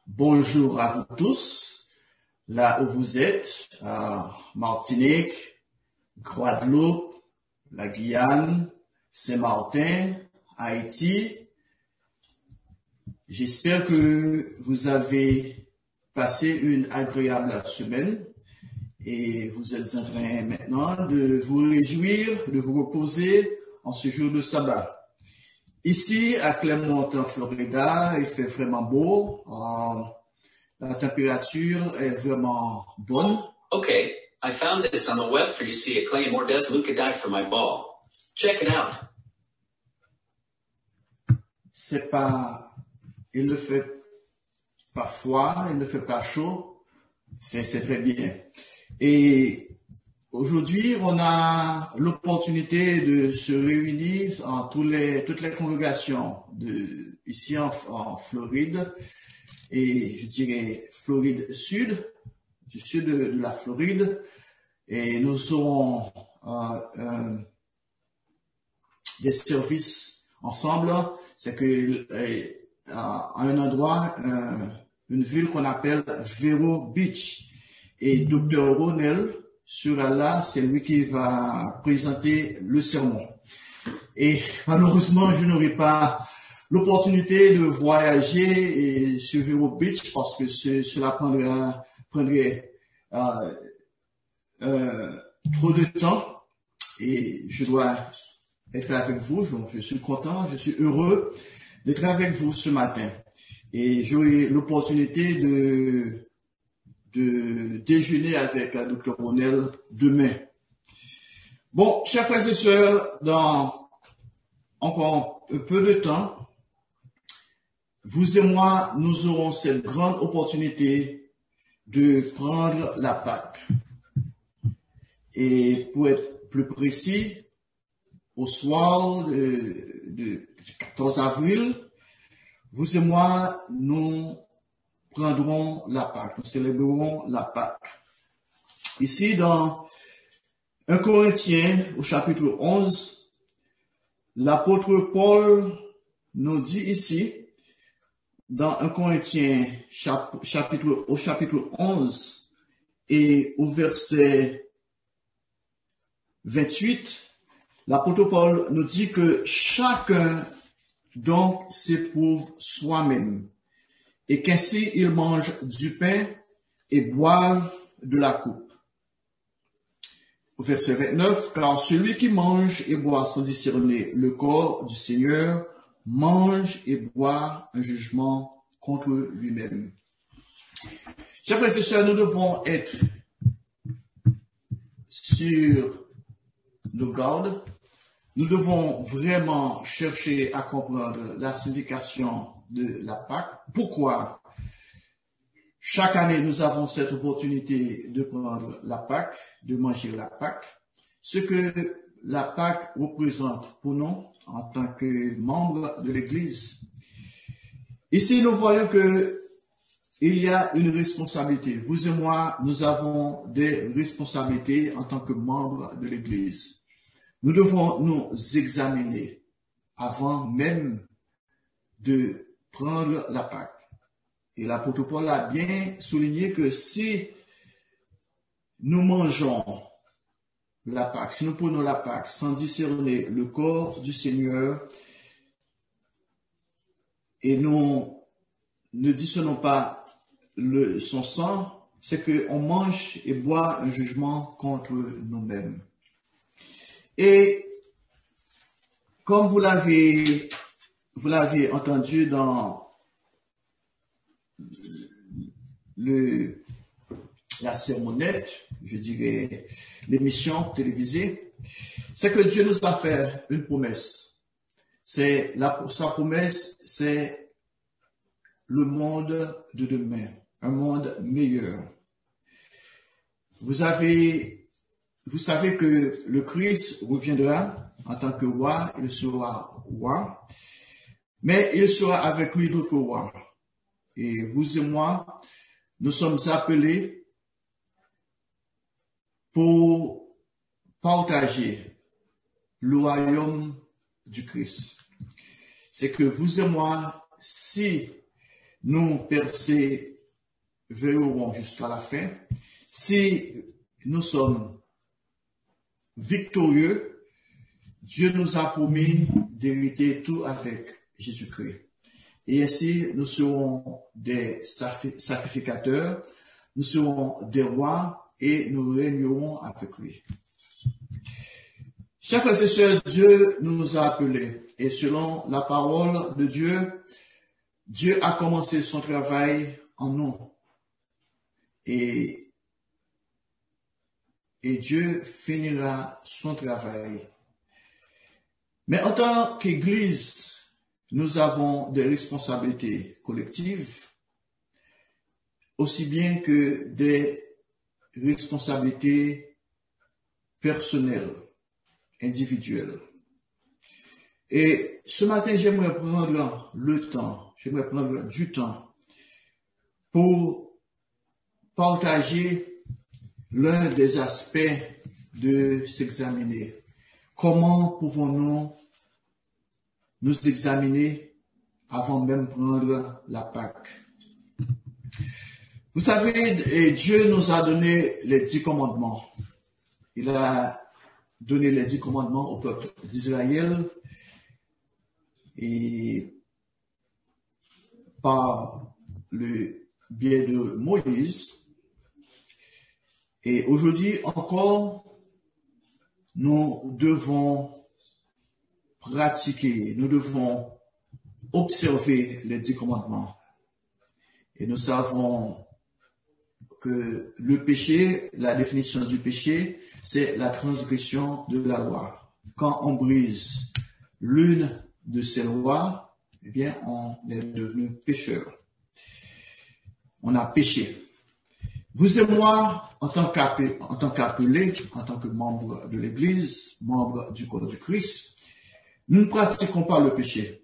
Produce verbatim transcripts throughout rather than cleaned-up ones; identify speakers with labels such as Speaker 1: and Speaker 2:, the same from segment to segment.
Speaker 1: Bonjour à vous tous, là où vous êtes, à Martinique, Guadeloupe, la Guyane, Saint-Martin, Haïti. J'espère que vous avez passé une agréable semaine et vous êtes en train maintenant de vous réjouir, de vous reposer en ce jour de sabbat. Ici, à Clermont, en Florida, il fait vraiment beau. Euh, la température est vraiment bonne.
Speaker 2: Okay, I found this on the web for you see it claim or does Luca die for my ball? Check it out.
Speaker 1: C'est pas, il ne fait pas froid, il ne fait pas chaud. C'est, c'est très bien. Et aujourd'hui, on a l'opportunité de se réunir en tous les, toutes les congrégations de, ici en, en Floride, et je dirais Floride Sud, du sud de, de la Floride, et nous aurons euh, euh, des services ensemble. C'est que euh, à un endroit, euh, une ville qu'on appelle Vero Beach, et docteur Ronel sera là, c'est lui qui va présenter le sermon. Et malheureusement, je n'aurai pas l'opportunité de voyager et sur Vero Beach parce que ce, cela prendrait, prendrait euh, euh, trop de temps et je dois être avec vous. Donc, je suis content, je suis heureux d'être avec vous ce matin. Et j'aurai l'opportunité de de déjeuner avec le docteur Ronel demain. Bon, chers frères et sœurs, dans encore un peu de temps, vous et moi, nous aurons cette grande opportunité de prendre la Pâque. Et pour être plus précis, au soir de, de, du quatorze avril, vous et moi, nous prendrons la Pâque, nous célébrerons la Pâque. Ici, dans un Corinthiens, au chapitre onze, l'apôtre Paul nous dit ici, dans un Corinthiens, chapitre, au chapitre onze, et au verset vingt-huit, l'apôtre Paul nous dit que chacun donc s'éprouve soi-même, et qu'ainsi ils mangent du pain et boivent de la coupe. Au verset vingt-neuf, car celui qui mange et boit sans discerner le corps du Seigneur mange et boit un jugement contre lui-même. Chers frères et sœurs, nous devons être sur nos gardes. Nous devons vraiment chercher à comprendre la signification de la Pâque. Pourquoi chaque année nous avons cette opportunité de prendre la Pâque, de manger la Pâque, ce que la Pâque représente pour nous en tant que membres de l'Église. Ici, nous voyons que il y a une responsabilité. Vous et moi, nous avons des responsabilités en tant que membres de l'Église. Nous devons nous examiner avant même de prendre la Pâque. Et l'apôtre Paul a bien souligné que si nous mangeons la Pâque, si nous prenons la Pâque sans discerner le corps du Seigneur et nous ne discernons pas le, son sang, c'est qu'on mange et boit un jugement contre nous-mêmes. Et comme vous l'avez, vous l'avez entendu dans le, la sermonnette, je dirais l'émission télévisée, c'est que Dieu nous a fait une promesse. C'est la, sa promesse, c'est le monde de demain, un monde meilleur. Vous avez Vous savez que le Christ reviendra en tant que roi, il sera roi, mais il sera avec lui d'autres rois. Et vous et moi, nous sommes appelés pour partager le royaume du Christ. C'est que vous et moi, si nous persévérerons jusqu'à la fin, si nous sommes victorieux, Dieu nous a promis d'hériter tout avec Jésus-Christ. Et ainsi, nous serons des sacrificateurs, nous serons des rois et nous régnerons avec lui. Chers frères et sœurs, Dieu nous a appelés et selon la parole de Dieu, Dieu a commencé son travail en nous. Et, et Dieu finira son travail. Mais en tant qu'Église, nous avons des responsabilités collectives, aussi bien que des responsabilités personnelles, individuelles. Et ce matin, j'aimerais prendre le temps, j'aimerais prendre du temps pour partager l'un des aspects de s'examiner. Comment pouvons-nous nous examiner avant même de prendre la Pâque? Vous savez, Dieu nous a donné les dix commandements. Il a donné les dix commandements au peuple d'Israël et par le biais de Moïse. Et aujourd'hui encore, nous devons pratiquer, nous devons observer les dix commandements. Et nous savons que le péché, la définition du péché, c'est la transgression de la loi. Quand on brise l'une de ces lois, eh bien, on est devenu pécheur. On a péché. Vous et moi, en tant qu'appelés, en tant qu'appelés, en tant que membres de l'Église, membres du corps du Christ, nous ne pratiquons pas le péché.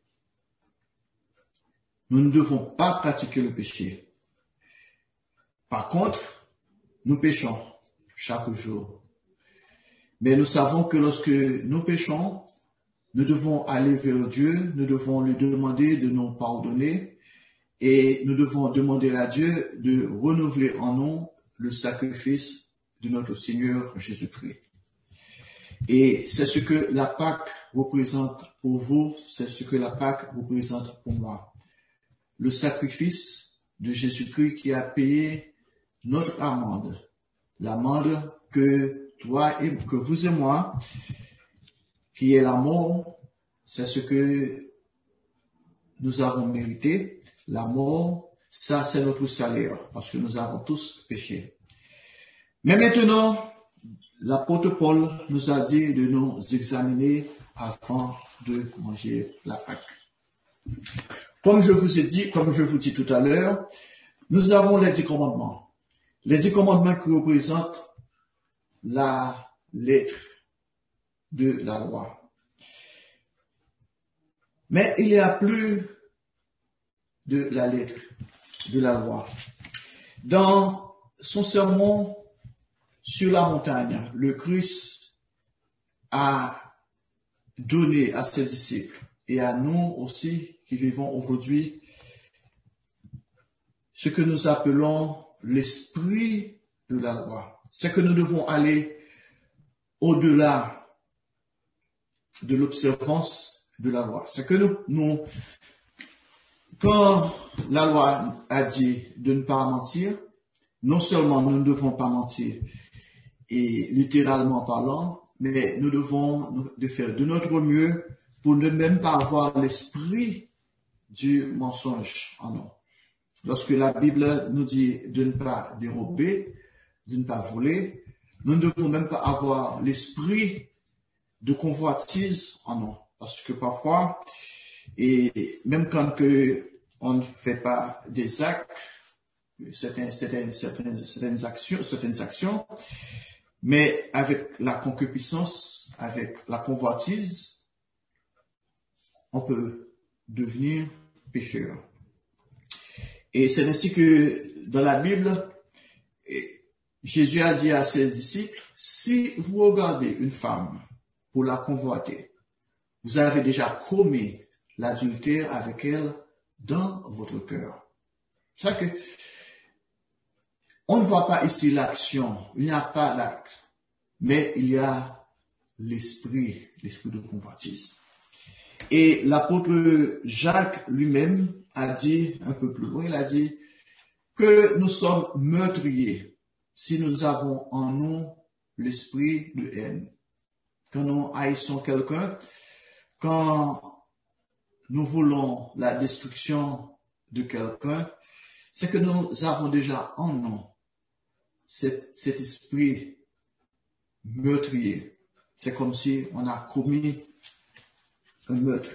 Speaker 1: Nous ne devons pas pratiquer le péché. Par contre, nous péchons chaque jour. Mais nous savons que lorsque nous péchons, nous devons aller vers Dieu, nous devons lui demander de nous pardonner et nous devons demander à Dieu de renouveler en nous le sacrifice de notre Seigneur Jésus-Christ. Et c'est ce que la Pâque représente pour vous, c'est ce que la Pâque représente pour moi. Le sacrifice de Jésus-Christ qui a payé notre amende, l'amende que toi et que vous et moi, qui est la mort, c'est ce que nous avons mérité. La mort, ça c'est notre salaire, parce que nous avons tous péché. Mais maintenant, l'apôtre Paul nous a dit de nous examiner avant de manger la Pâque. Comme je vous ai dit, comme je vous dis tout à l'heure, nous avons les dix commandements. Les dix commandements qui représentent la lettre de la loi. Mais il y a plus de la lettre de la loi. Dans son sermon sur la montagne, le Christ a donné à ses disciples et à nous aussi qui vivons aujourd'hui ce que nous appelons l'esprit de la loi. C'est que nous devons aller au-delà de l'observance de la loi. C'est que nous, nous, quand la loi a dit de ne pas mentir, non seulement nous ne devons pas mentir, et littéralement parlant, mais nous devons de faire de notre mieux pour ne même pas avoir l'esprit du mensonge en nous. Lorsque la Bible nous dit de ne pas dérober, de ne pas voler, nous ne devons même pas avoir l'esprit de convoitise en nous. Parce que parfois, et même quand que on ne fait pas des actes, certaines, certaines, certaines, certaines actions, certaines actions, mais avec la concupiscence, avec la convoitise, on peut devenir pécheur. Et c'est ainsi que dans la Bible, Jésus a dit à ses disciples, si vous regardez une femme pour la convoiter, vous avez déjà commis l'adultère avec elle dans votre cœur. C'est ça que on ne voit pas ici l'action, il n'y a pas l'acte, mais il y a l'esprit, l'esprit de convoitise. Et l'apôtre Jacques lui-même a dit un peu plus loin, il a dit que nous sommes meurtriers si nous avons en nous l'esprit de haine. Quand nous haïssons quelqu'un, quand nous voulons la destruction de quelqu'un, c'est que nous avons déjà en nous cet, cet esprit meurtrier. C'est comme si on a commis un meurtre.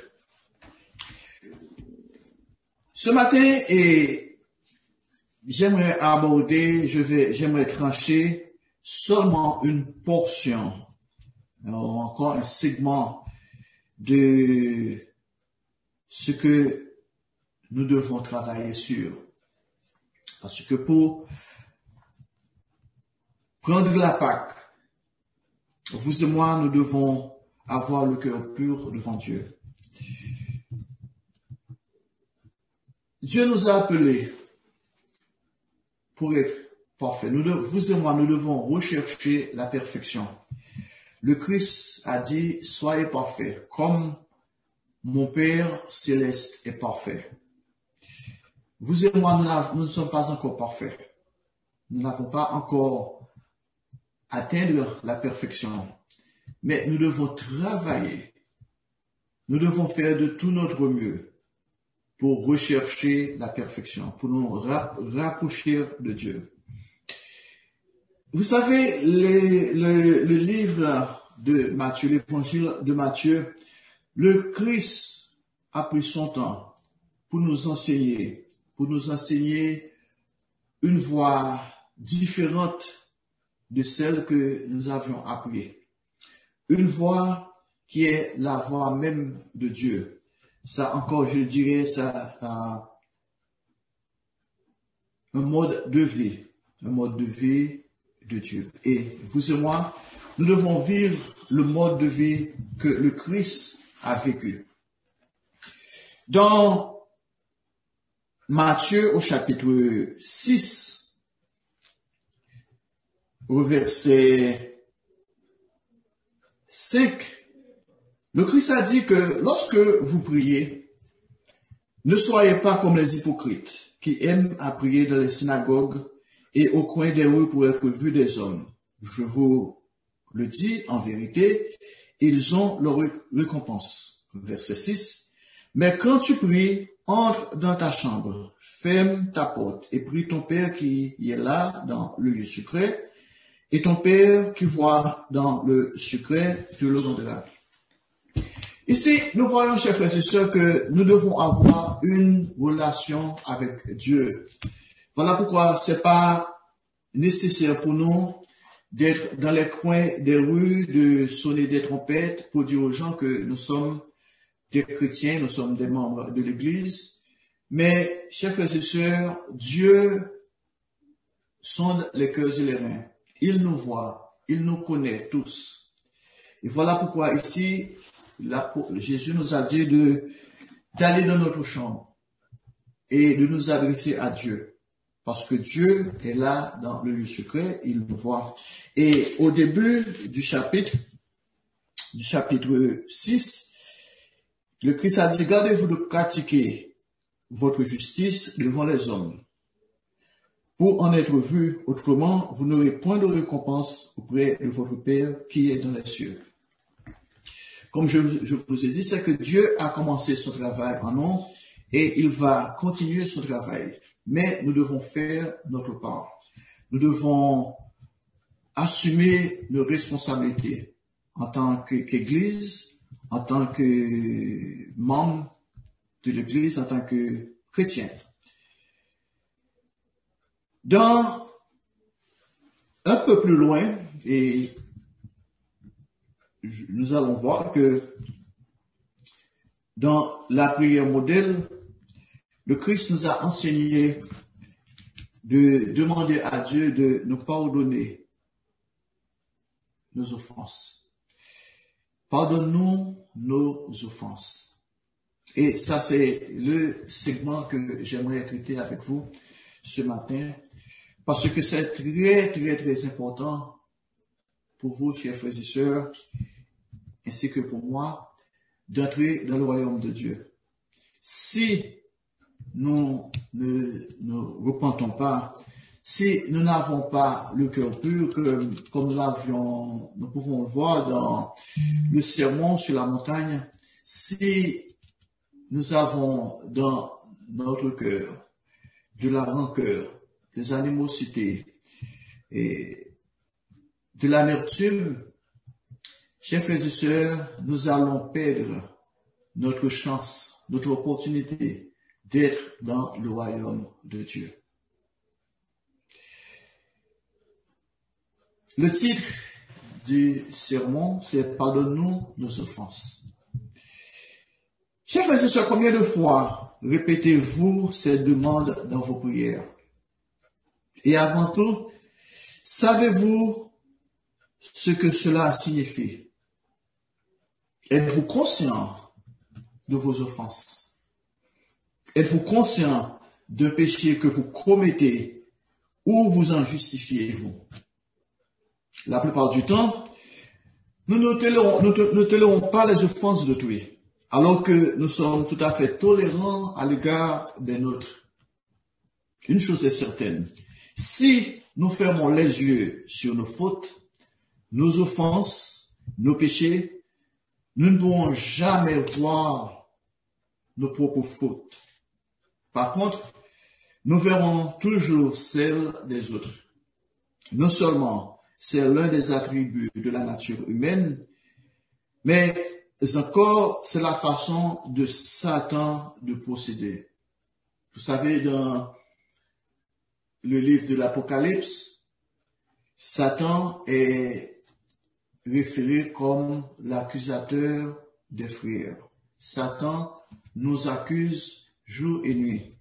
Speaker 1: Ce matin, et j'aimerais aborder, je vais, j'aimerais trancher seulement une portion, encore un segment de ce que nous devons travailler sur. Parce que pour prendre la Pâque, vous et moi, nous devons avoir le cœur pur devant Dieu. Dieu nous a appelés pour être parfaits. Nous, vous et moi, nous devons rechercher la perfection. Le Christ a dit, soyez parfaits, comme mon Père céleste est parfait. Vous et moi, nous, nous ne sommes pas encore parfaits. Nous n'avons pas encore atteindre la perfection. Mais nous devons travailler. Nous devons faire de tout notre mieux pour rechercher la perfection, pour nous rapprocher de Dieu. Vous savez, les, le, le livre de Matthieu, l'évangile de Matthieu, le Christ a pris son temps pour nous enseigner, pour nous enseigner une voie différente de celle que nous avions appris. Une voie qui est la voie même de Dieu. Ça encore, je dirais, ça, ça un mode de vie, un mode de vie de Dieu. Et vous et moi, nous devons vivre le mode de vie que le Christ a vécu. Dans Matthieu au chapitre six, au verset cinq, le Christ a dit que lorsque vous priez, ne soyez pas comme les hypocrites qui aiment à prier dans les synagogues et au coin des rues pour être vus des hommes. Je vous le dis en vérité, ils ont leur récompense. Verset six. Mais quand tu pries, entre dans ta chambre, ferme ta porte et prie ton Père qui est là dans le lieu secret, et ton Père qui voit dans le secret te le rendra. Ici, nous voyons, chers frères et sœurs, que nous devons avoir une relation avec Dieu. Voilà pourquoi c'est pas nécessaire pour nous d'être dans les coins des rues, de sonner des trompettes pour dire aux gens que nous sommes des chrétiens, nous sommes des membres de l'Église. Mais, chers frères et sœurs, Dieu sonde les cœurs et les reins. Il nous voit, il nous connaît tous. Et voilà pourquoi ici, la, Jésus nous a dit de, d'aller dans notre chambre et de nous adresser à Dieu. Parce que Dieu est là dans le lieu secret, il nous voit. Et au début du chapitre, du chapitre six, le Christ a dit, gardez-vous de pratiquer votre justice devant les hommes. Pour en être vu autrement, vous n'aurez point de récompense auprès de votre Père qui est dans les cieux. Comme je, je vous ai dit, c'est que Dieu a commencé son travail en nous et il va continuer son travail. Mais nous devons faire notre part. Nous devons assumer nos responsabilités en tant qu'Église, en tant que membre de l'Église, en tant que chrétien. Dans un peu plus loin, et nous allons voir que dans la prière modèle, le Christ nous a enseigné de demander à Dieu de nous pardonner nos offenses. Pardonne-nous nos offenses. Et ça, c'est le segment que j'aimerais traiter avec vous ce matin, parce que c'est très, très, très important pour vous, chers frères et sœurs, ainsi que pour moi, d'entrer dans le royaume de Dieu. Si nous ne nous repentons pas, si nous n'avons pas le cœur pur, que, comme nous l'avions, nous pouvons le voir dans le sermon sur la montagne, si nous avons dans notre cœur de la rancœur, des animosités et de l'amertume, chers frères et sœurs, nous allons perdre notre chance, notre opportunité d'être dans le royaume de Dieu. Le titre du sermon, c'est « Pardonne-nous nos offenses ». Chers frères et sœurs, combien de fois répétez-vous cette demande dans vos prières? Et avant tout, savez-vous ce que cela signifie? Êtes-vous conscient de vos offenses? Êtes-vous conscient d'un péché que vous commettez ou vous en justifiez-vous? La plupart du temps, nous ne tolérons, nous ne tolérons pas les offenses d'autrui, alors que nous sommes tout à fait tolérants à l'égard des nôtres. Une chose est certaine, si nous fermons les yeux sur nos fautes, nos offenses, nos péchés, nous ne pourrons jamais voir nos propres fautes. Par contre, nous verrons toujours celles des autres. Non seulement c'est l'un des attributs de la nature humaine, mais encore c'est la façon de Satan de procéder. Vous savez, dans le livre de l'Apocalypse, Satan est référé comme l'accusateur des frères. Satan nous accuse jour et nuit.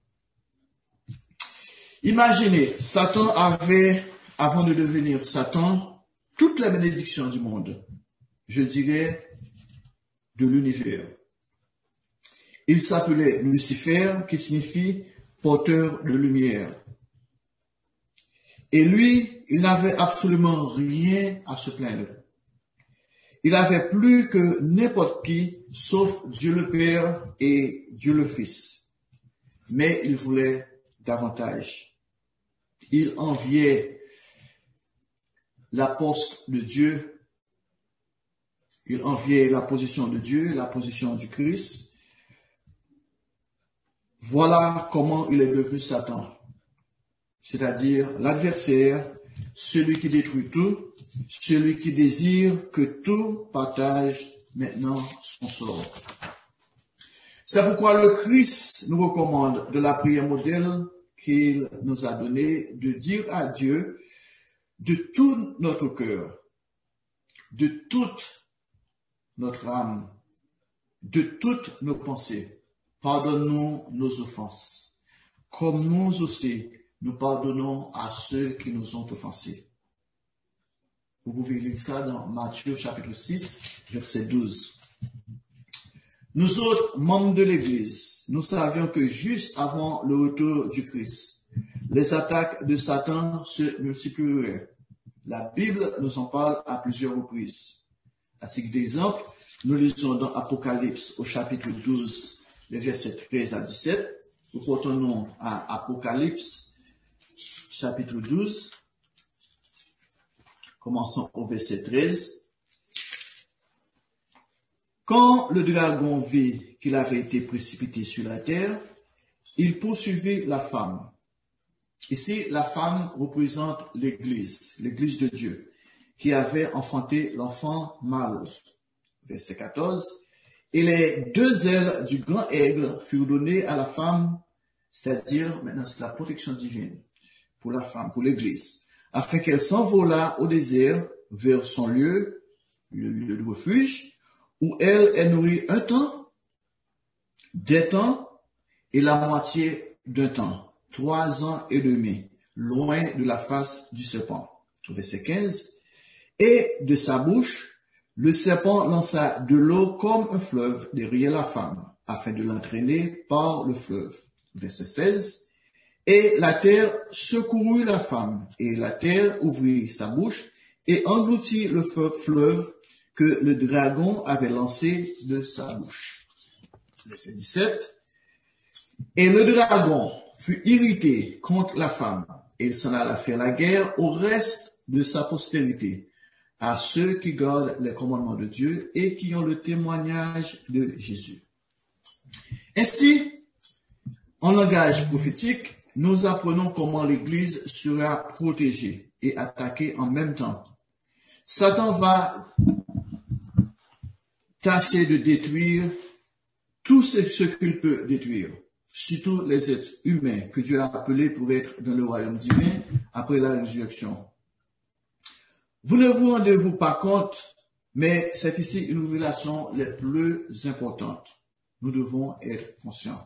Speaker 1: Imaginez, Satan avait, avant de devenir Satan, toutes les bénédictions du monde, je dirais de l'univers. Il s'appelait Lucifer, qui signifie porteur de lumière. Et lui, il n'avait absolument rien à se plaindre. Il avait plus que n'importe qui, sauf Dieu le Père et Dieu le Fils. Mais il voulait davantage. Il enviait la poste de Dieu. Il enviait la position de Dieu, la position du Christ. Voilà comment il est devenu Satan. C'est-à-dire l'adversaire, celui qui détruit tout, celui qui désire que tout partage maintenant son sort. C'est pourquoi le Christ nous recommande de la prière modèle qu'il nous a donnée de dire à Dieu de tout notre cœur, de toute notre âme, de toutes nos pensées. Pardonne-nous nos offenses, comme nous aussi nous pardonnons à ceux qui nous ont offensés. Vous pouvez lire ça dans Matthieu chapitre six, verset douze. Nous autres, membres de l'Église, nous savions que juste avant le retour du Christ, les attaques de Satan se multiplieraient. La Bible nous en parle à plusieurs reprises. À titre d'exemple, nous lisons dans Apocalypse au chapitre douze, les versets treize à dix-sept. Nous retournons à Apocalypse chapitre douze, commençons au verset treize. Quand le dragon vit qu'il avait été précipité sur la terre, il poursuivit la femme. Ici, la femme représente l'Église, l'Église de Dieu, qui avait enfanté l'enfant mâle. Verset quatorze. Et les deux ailes du grand aigle furent données à la femme, c'est-à-dire, maintenant c'est la protection divine pour la femme, pour l'Église, afin qu'elle s'envolât au désert vers son lieu, le lieu de refuge, où elle est nourrie un temps, des temps et la moitié d'un temps, trois ans et demi, loin de la face du serpent. Verset quinze. Et de sa bouche, le serpent lança de l'eau comme un fleuve derrière la femme, afin de l'entraîner par le fleuve. Verset seize. Et la terre secourut la femme, et la terre ouvrit sa bouche et engloutit le fleuve que le dragon avait lancé de sa bouche. Verset dix-sept. Et le dragon fut irrité contre la femme, et il s'en alla faire la guerre au reste de sa postérité, à ceux qui gardent les commandements de Dieu et qui ont le témoignage de Jésus. Ainsi, en langage prophétique, nous apprenons comment l'Église sera protégée et attaquée en même temps. Satan va tâcher de détruire tout ce qu'il peut détruire, surtout les êtres humains que Dieu a appelés pour être dans le royaume divin après la résurrection. Vous ne vous rendez-vous pas compte, mais c'est ici une révélation les plus importantes. Nous devons être conscients.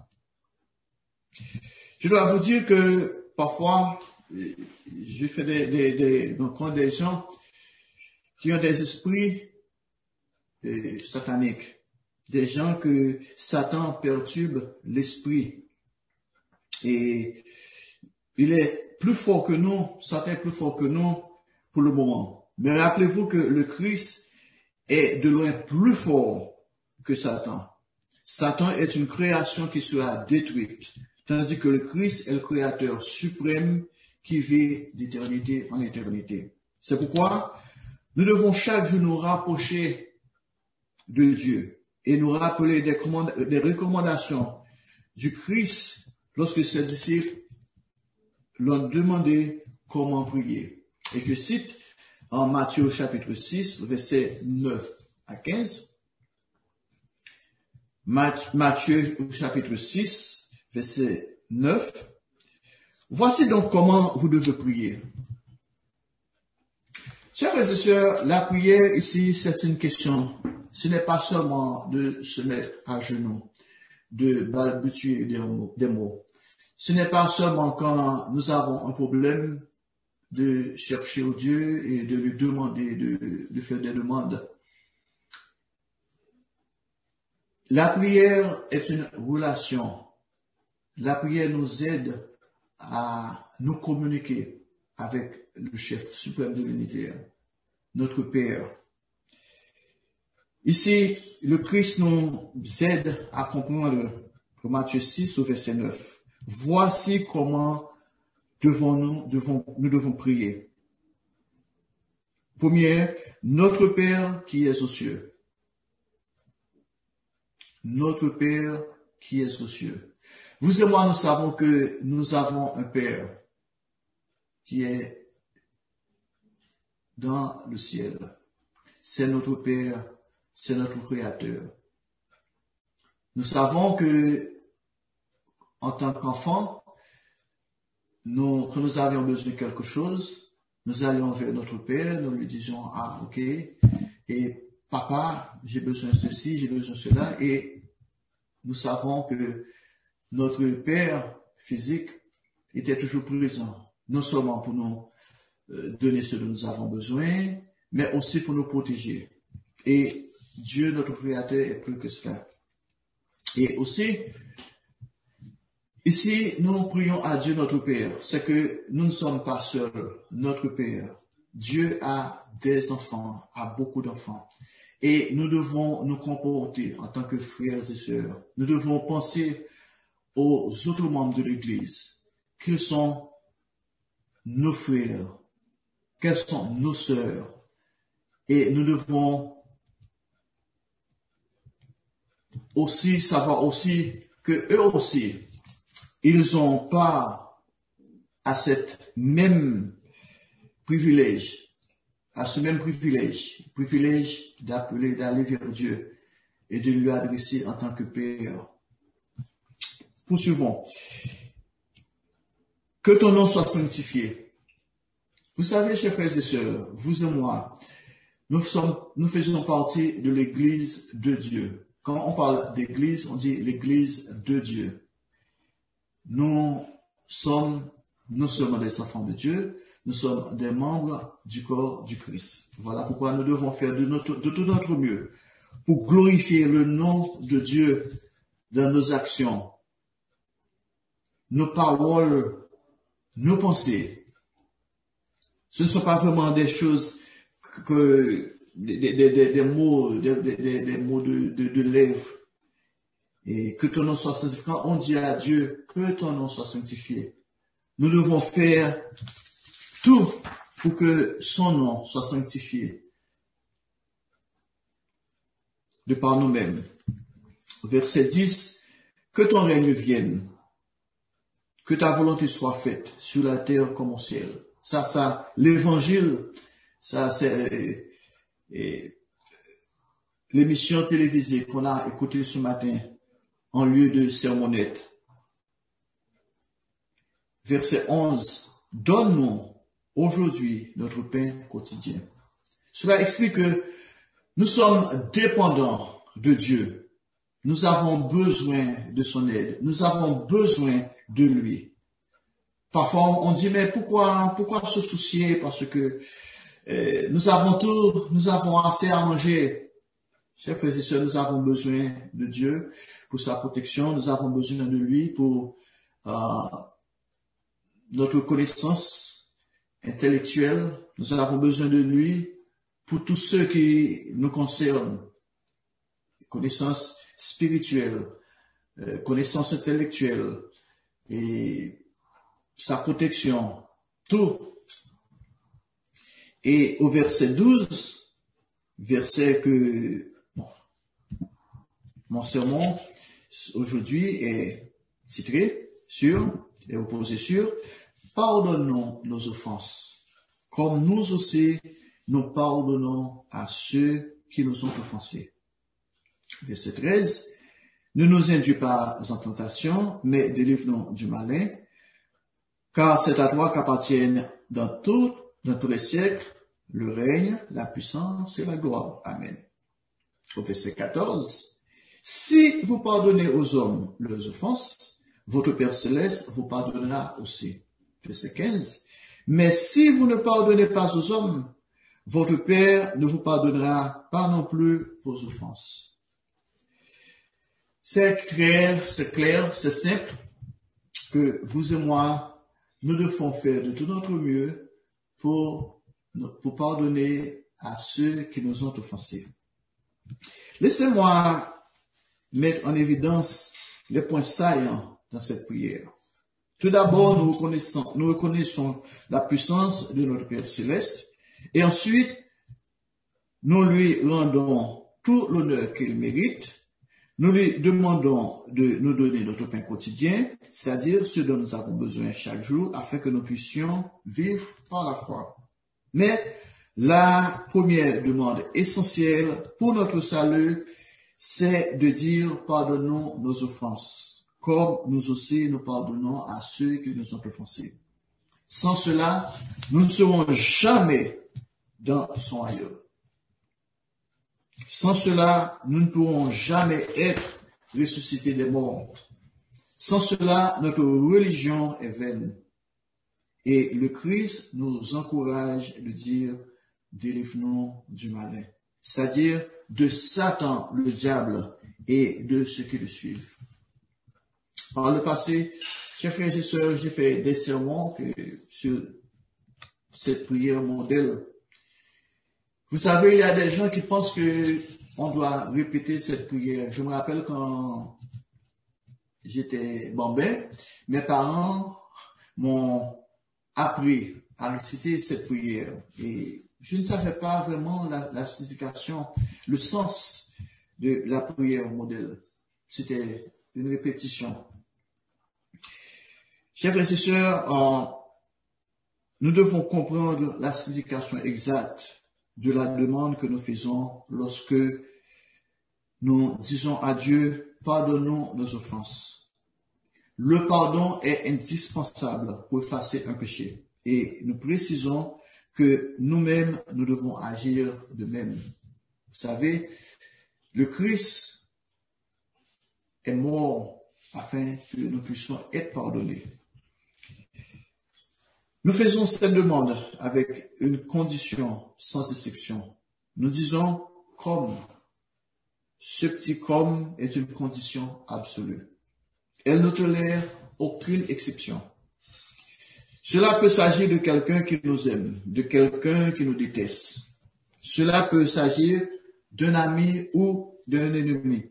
Speaker 1: Je dois vous dire que parfois, je fais des, des, des rencontres des gens qui ont des esprits euh, sataniques, des gens que Satan perturbe l'esprit. Et il est plus fort que nous, Satan est plus fort que nous pour le moment. Mais rappelez-vous que le Christ est de loin plus fort que Satan. Satan est une création qui sera détruite, tandis que le Christ est le créateur suprême qui vit d'éternité en éternité. C'est pourquoi nous devons chaque jour nous rapprocher de Dieu et nous rappeler des, des recommandations du Christ lorsque ses disciples l'ont demandé comment prier. Et je cite en Matthieu chapitre six, versets neuf à quinze. Matthieu chapitre six, verset neuf. Voici donc comment vous devez prier. Chers frères et sœurs, la prière ici, c'est une question. Ce n'est pas seulement de se mettre à genoux, de balbutier des mots, des mots. Ce n'est pas seulement quand nous avons un problème de chercher au Dieu et de lui demander, de, de faire des demandes. La prière est une relation. La prière nous aide à nous communiquer avec le chef suprême de l'univers, notre Père. Ici, le Christ nous aide à comprendre le Matthieu six au verset neuf. Voici comment devons-nous, devons, nous devons prier. Première, notre Père qui es aux cieux. Notre Père qui est aux cieux. Vous et moi, nous savons que nous avons un Père qui est dans le ciel. C'est notre Père, c'est notre Créateur. Nous savons que, en tant qu'enfants, nous, quand nous avions besoin de quelque chose, nous allions vers notre Père, nous lui disions, ah, ok, et papa, j'ai besoin de ceci, j'ai besoin de cela, et nous savons que notre Père physique était toujours présent, non seulement pour nous donner ce dont nous avons besoin, mais aussi pour nous protéger. Et Dieu, notre Créateur, est plus que cela. Et aussi, ici, nous prions à Dieu notre Père. C'est que nous ne sommes pas seuls. Notre Père, Dieu a des enfants, a beaucoup d'enfants. Et nous devons nous comporter en tant que frères et sœurs. Nous devons penser aux autres membres de l'Église. Quels sont nos frères? Quelles sont nos sœurs? Et nous devons aussi savoir aussi que eux aussi, ils ont part à cette même privilège, à ce même privilège, privilège d'appeler, d'aller vers Dieu et de lui adresser en tant que Père. Poursuivons. Que ton nom soit sanctifié. Vous savez, chers frères et sœurs, vous et moi, nous sommes, nous faisons partie de l'Église de Dieu. Quand on parle d'Église, on dit l'Église de Dieu. Nous sommes non seulement des enfants de Dieu, nous sommes des membres du corps du Christ. Voilà pourquoi nous devons faire de, notre, de tout notre mieux pour glorifier le nom de Dieu dans nos actions, nos paroles nos pensées. Ce ne sont pas vraiment des choses que des, des, des, des mots, des, des, des mots de, de, de lèvres. Et que ton nom soit sanctifié. Quand on dit à Dieu que ton nom soit sanctifié, nous devons faire tout pour que son nom soit sanctifié de par nous-mêmes. Verset dix, que ton règne vienne, que ta volonté soit faite sur la terre comme au ciel. Ça, ça, l'évangile, ça, c'est et, l'émission télévisée qu'on a écoutée ce matin en lieu de sermonnette. Verset onze, donne-nous aujourd'hui notre pain quotidien. Cela explique que nous sommes dépendants de Dieu. Nous avons besoin de son aide. Nous avons besoin de lui. Parfois, on dit, mais pourquoi, pourquoi se soucier? Parce que euh, nous avons tout, nous avons assez à manger. Chers frères et sœurs, nous avons besoin de Dieu pour sa protection. Nous avons besoin de lui pour euh, notre connaissance intellectuelle. Nous avons besoin de lui pour tous ceux qui nous concernent. Connaissance spirituelle, euh, connaissance intellectuelle et sa protection, tout. Et au verset douze, verset que bon, mon sermon aujourd'hui est titré sur, est opposé sur, pardonnons nos offenses, comme nous aussi nous pardonnons à ceux qui nous ont offensés. Verset treize, ne nous induis pas en tentation, mais délivre-nous du malin, car c'est à toi qu'appartiennent dans tout, dans tous les siècles, le règne, la puissance et la gloire. Amen. Au verset quatorze, si vous pardonnez aux hommes leurs offenses, votre Père céleste vous pardonnera aussi. Verset quinze, mais si vous ne pardonnez pas aux hommes, votre Père ne vous pardonnera pas non plus vos offenses. C'est clair, c'est clair, c'est simple que vous et moi, nous devons faire de tout notre mieux pour, pour pardonner à ceux qui nous ont offensés. Laissez-moi mettre en évidence les points saillants dans cette prière. Tout d'abord, nous reconnaissons, nous reconnaissons la puissance de notre Père céleste et ensuite, nous lui rendons tout l'honneur qu'il mérite. Nous lui demandons de nous donner notre pain quotidien, c'est-à-dire ce dont nous avons besoin chaque jour afin que nous puissions vivre par la foi. Mais la première demande essentielle pour notre salut, c'est de dire pardonnons nos offenses, comme nous aussi nous pardonnons à ceux qui nous ont offensés. Sans cela, nous ne serons jamais dans son royaume. Sans cela, nous ne pourrons jamais être ressuscités des morts. Sans cela, notre religion est vaine. Et le Christ nous encourage de dire, délivre-nous du malin. C'est-à-dire de Satan, le diable, et de ceux qui le suivent. Par le passé, chers frères et sœurs, j'ai fait des sermons que, sur cette prière modèle. Vous savez, il y a des gens qui pensent que on doit répéter cette prière. Je me rappelle quand j'étais bambin, mes parents m'ont appris à réciter cette prière. Et je ne savais pas vraiment la, la signification, le sens de la prière modèle. C'était une répétition. Chers frères et sœurs, nous devons comprendre la signification exacte de la demande que nous faisons lorsque nous disons à Dieu, pardonnons nos offenses. Le pardon est indispensable pour effacer un péché. Et nous précisons que nous-mêmes, nous devons agir de même. Vous savez, le Christ est mort afin que nous puissions être pardonnés. Nous faisons cette demande avec une condition sans exception. Nous disons comme. Ce petit comme est une condition absolue. Elle ne tolère aucune exception. Cela peut s'agir de quelqu'un qui nous aime, de quelqu'un qui nous déteste. Cela peut s'agir d'un ami ou d'un ennemi.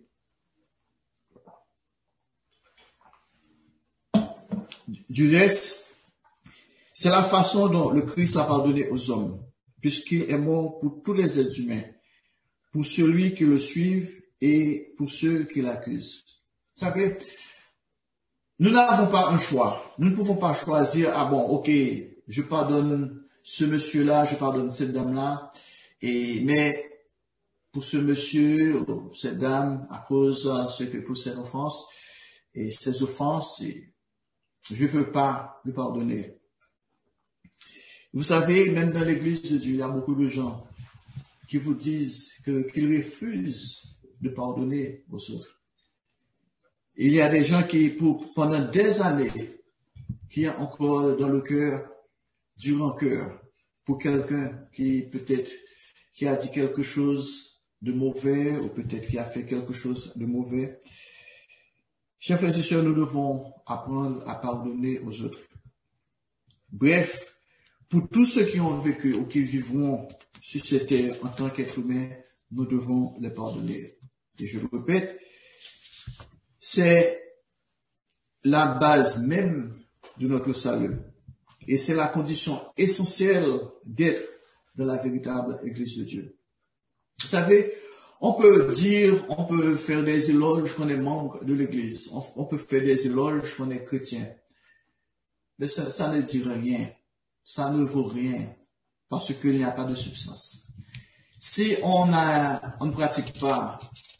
Speaker 1: Du reste, c'est la façon dont le Christ a pardonné aux hommes, puisqu'il est mort pour tous les êtres humains, pour celui qui le suivent et pour ceux qui l'accusent. Vous savez, nous n'avons pas un choix. Nous ne pouvons pas choisir, ah bon, ok, je pardonne ce monsieur-là, je pardonne cette dame-là, et, mais pour ce monsieur ou cette dame, à cause de ce que pour cette offense, et ces offenses, et je ne veux pas lui pardonner. Vous savez, même dans l'église de Dieu, il y a beaucoup de gens qui vous disent que, qu'ils refusent de pardonner aux autres. Il y a des gens qui, pour, pendant des années, qui ont encore dans le cœur du rancœur pour quelqu'un qui peut-être qui a dit quelque chose de mauvais ou peut-être qui a fait quelque chose de mauvais. Chers frères et sœurs, nous devons apprendre à pardonner aux autres. Bref, pour tous ceux qui ont vécu ou qui vivront sur cette terre en tant qu'êtres humains, nous devons les pardonner. Et je le répète, c'est la base même de notre salut. Et c'est la condition essentielle d'être dans la véritable Église de Dieu. Vous savez, on peut dire, on peut faire des éloges qu'on est membre de l'Église. On, on peut faire des éloges qu'on est chrétien. Mais ça, ça ne dit rien. Ça ne vaut rien. Parce qu'il n'y a pas de substance. Si on, a, on ne pratique pas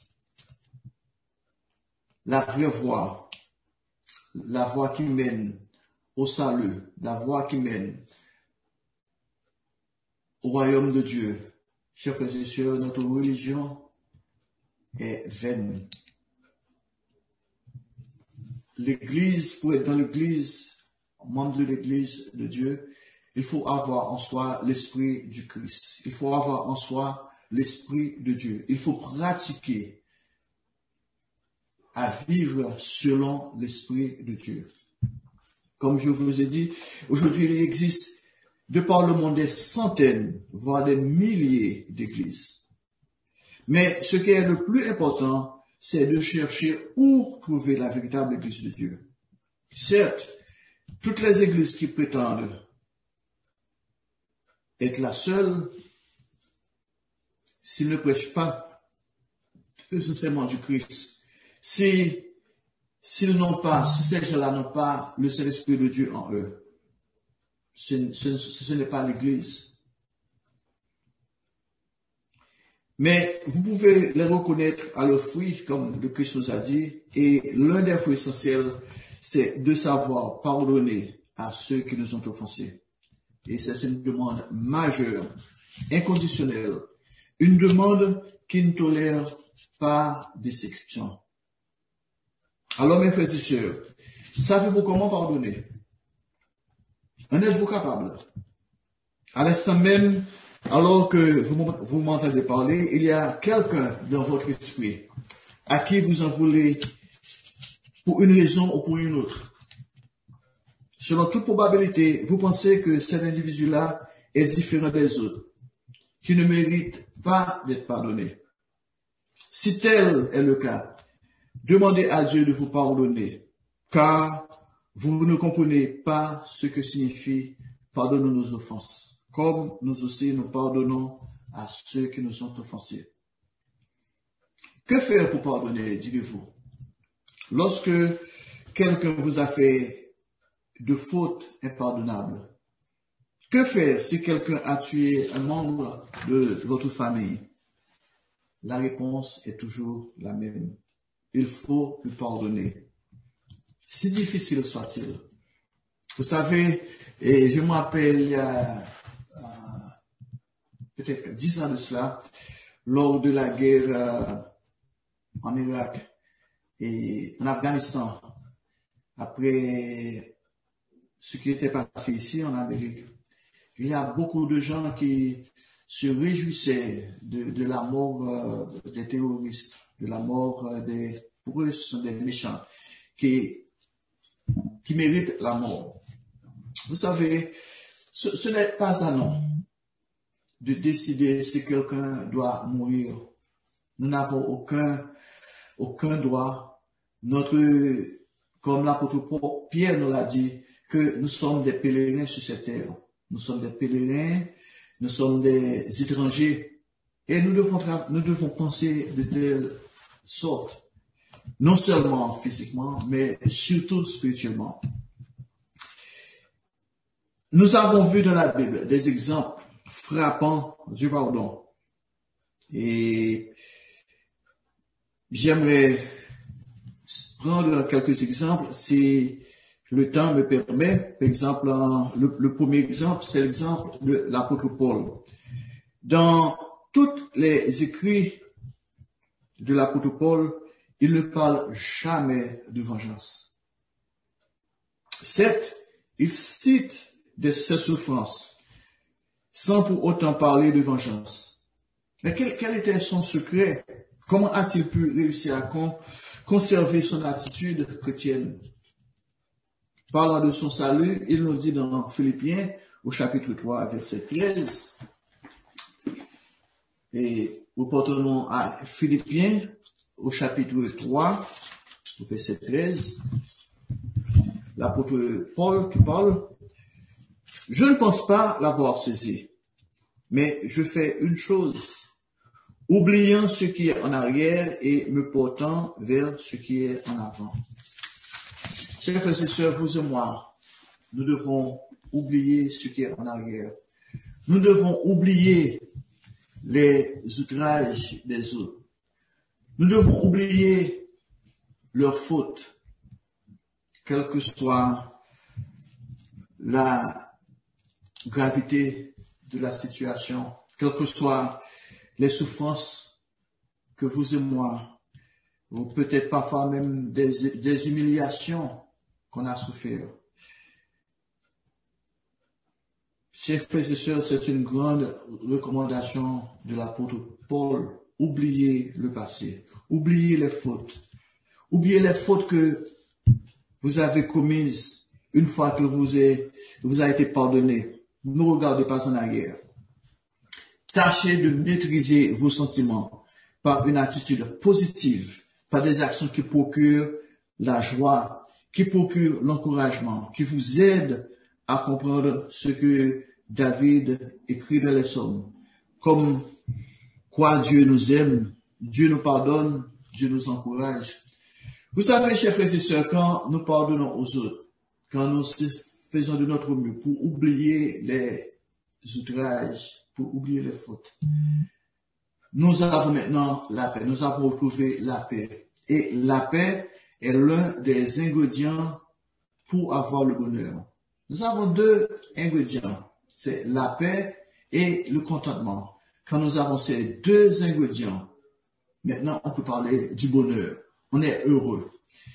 Speaker 1: la vraie voie, la voie qui mène au salut, la voie qui mène au royaume de Dieu, chers frères et sœurs, notre religion est vaine. L'église, pour être dans l'église, membre de l'église de Dieu, il faut avoir en soi l'esprit du Christ. Il faut avoir en soi l'esprit de Dieu. Il faut pratiquer à vivre selon l'esprit de Dieu. Comme je vous ai dit, aujourd'hui, il existe de par le monde des centaines, voire des milliers d'églises. Mais ce qui est le plus important, c'est de chercher où trouver la véritable église de Dieu. Certes, toutes les églises qui prétendent être la seule, s'ils ne prêchent pas essentiellement du Christ, si, s'ils n'ont pas, si ces gens-là n'ont pas le Saint-Esprit de Dieu en eux, ce, ce, ce n'est pas l'Église. Mais vous pouvez les reconnaître à leurs fruits, comme le Christ nous a dit, et l'un des fruits essentiels, c'est de savoir pardonner à ceux qui nous ont offensés. Et c'est une demande majeure, inconditionnelle, une demande qui ne tolère pas d'exception. Alors, mes frères et sœurs, savez-vous comment pardonner? En êtes-vous capable? À l'instant même, alors que vous, vous m'entendez parler, il y a quelqu'un dans votre esprit à qui vous en voulez pour une raison ou pour une autre. Selon toute probabilité, vous pensez que cet individu-là est différent des autres, qui ne mérite pas d'être pardonné. Si tel est le cas, demandez à Dieu de vous pardonner, car vous ne comprenez pas ce que signifie pardonner nos offenses, comme nous aussi nous pardonnons à ceux qui nous ont offensés. Que faire pour pardonner, direz-vous? Lorsque quelqu'un vous a fait de fautes impardonnables, que faire si quelqu'un a tué un membre de votre famille? La réponse est toujours la même. Il faut lui pardonner. Si difficile soit-il. Vous savez, et je me rappelle il y a euh, peut-être dix ans de cela, lors de la guerre euh, en Irak et en Afghanistan, après ce qui était passé ici en Amérique, il y a beaucoup de gens qui se réjouissaient de, de la mort euh, des terroristes, de la mort euh, des, pour eux, ce sont des méchants qui, qui méritent la mort. Vous savez, ce, ce n'est pas à nous de décider si quelqu'un doit mourir. Nous n'avons aucun, aucun droit. Notre, comme l'apôtre Pierre nous l'a dit, que nous sommes des pèlerins sur cette terre. Nous sommes des pèlerins, nous sommes des étrangers. Et nous devons, nous devons penser de telle sorte. Non seulement physiquement, mais surtout spirituellement. Nous avons vu dans la Bible des exemples frappants du pardon. Et j'aimerais prendre quelques exemples si le temps me permet. Par exemple, le, le premier exemple, c'est l'exemple de l'apôtre Paul. Dans tous les écrits de l'apôtre Paul, il ne parle jamais de vengeance. Certes, il cite de ses souffrances, sans pour autant parler de vengeance. Mais quel, quel était son secret? Comment a-t-il pu réussir à con, conserver son attitude chrétienne? Parlant de son salut, il nous dit dans Philippiens, au chapitre trois, verset treize, et nous portons à Philippiens, au chapitre trois, au verset treize, l'apôtre Paul qui parle, « Je ne pense pas l'avoir saisi, mais je fais une chose, oubliant ce qui est en arrière et me portant vers ce qui est en avant. » Chers frères et sœurs, vous et moi, nous devons oublier ce qui est en arrière. Nous devons oublier les outrages des autres. Nous devons oublier leurs fautes, quelle que soit la gravité de la situation, quelles que soient les souffrances que vous et moi, ou peut-être parfois même des, des humiliations qu'on a souffert. Chers frères et sœurs, c'est une grande recommandation de l'apôtre Paul. Oubliez le passé, oubliez les fautes, oubliez les fautes que vous avez commises une fois que vous, est, vous a été pardonné. Ne regardez pas en arrière. Tâchez de maîtriser vos sentiments par une attitude positive, par des actions qui procurent la joie, qui procurent l'encouragement, qui vous aident à comprendre ce que David écrit dans les psaumes. Comme quoi Dieu nous aime, Dieu nous pardonne, Dieu nous encourage. Vous savez, chers frères et sœurs, quand nous pardonnons aux autres, quand nous faisons de notre mieux pour oublier les outrages, pour oublier les fautes, nous avons maintenant la paix, nous avons retrouvé la paix. Et la paix est l'un des ingrédients pour avoir le bonheur. Nous avons deux ingrédients, c'est la paix et le contentement. Quand nous avons ces deux ingrédients, maintenant on peut parler du bonheur. On est heureux.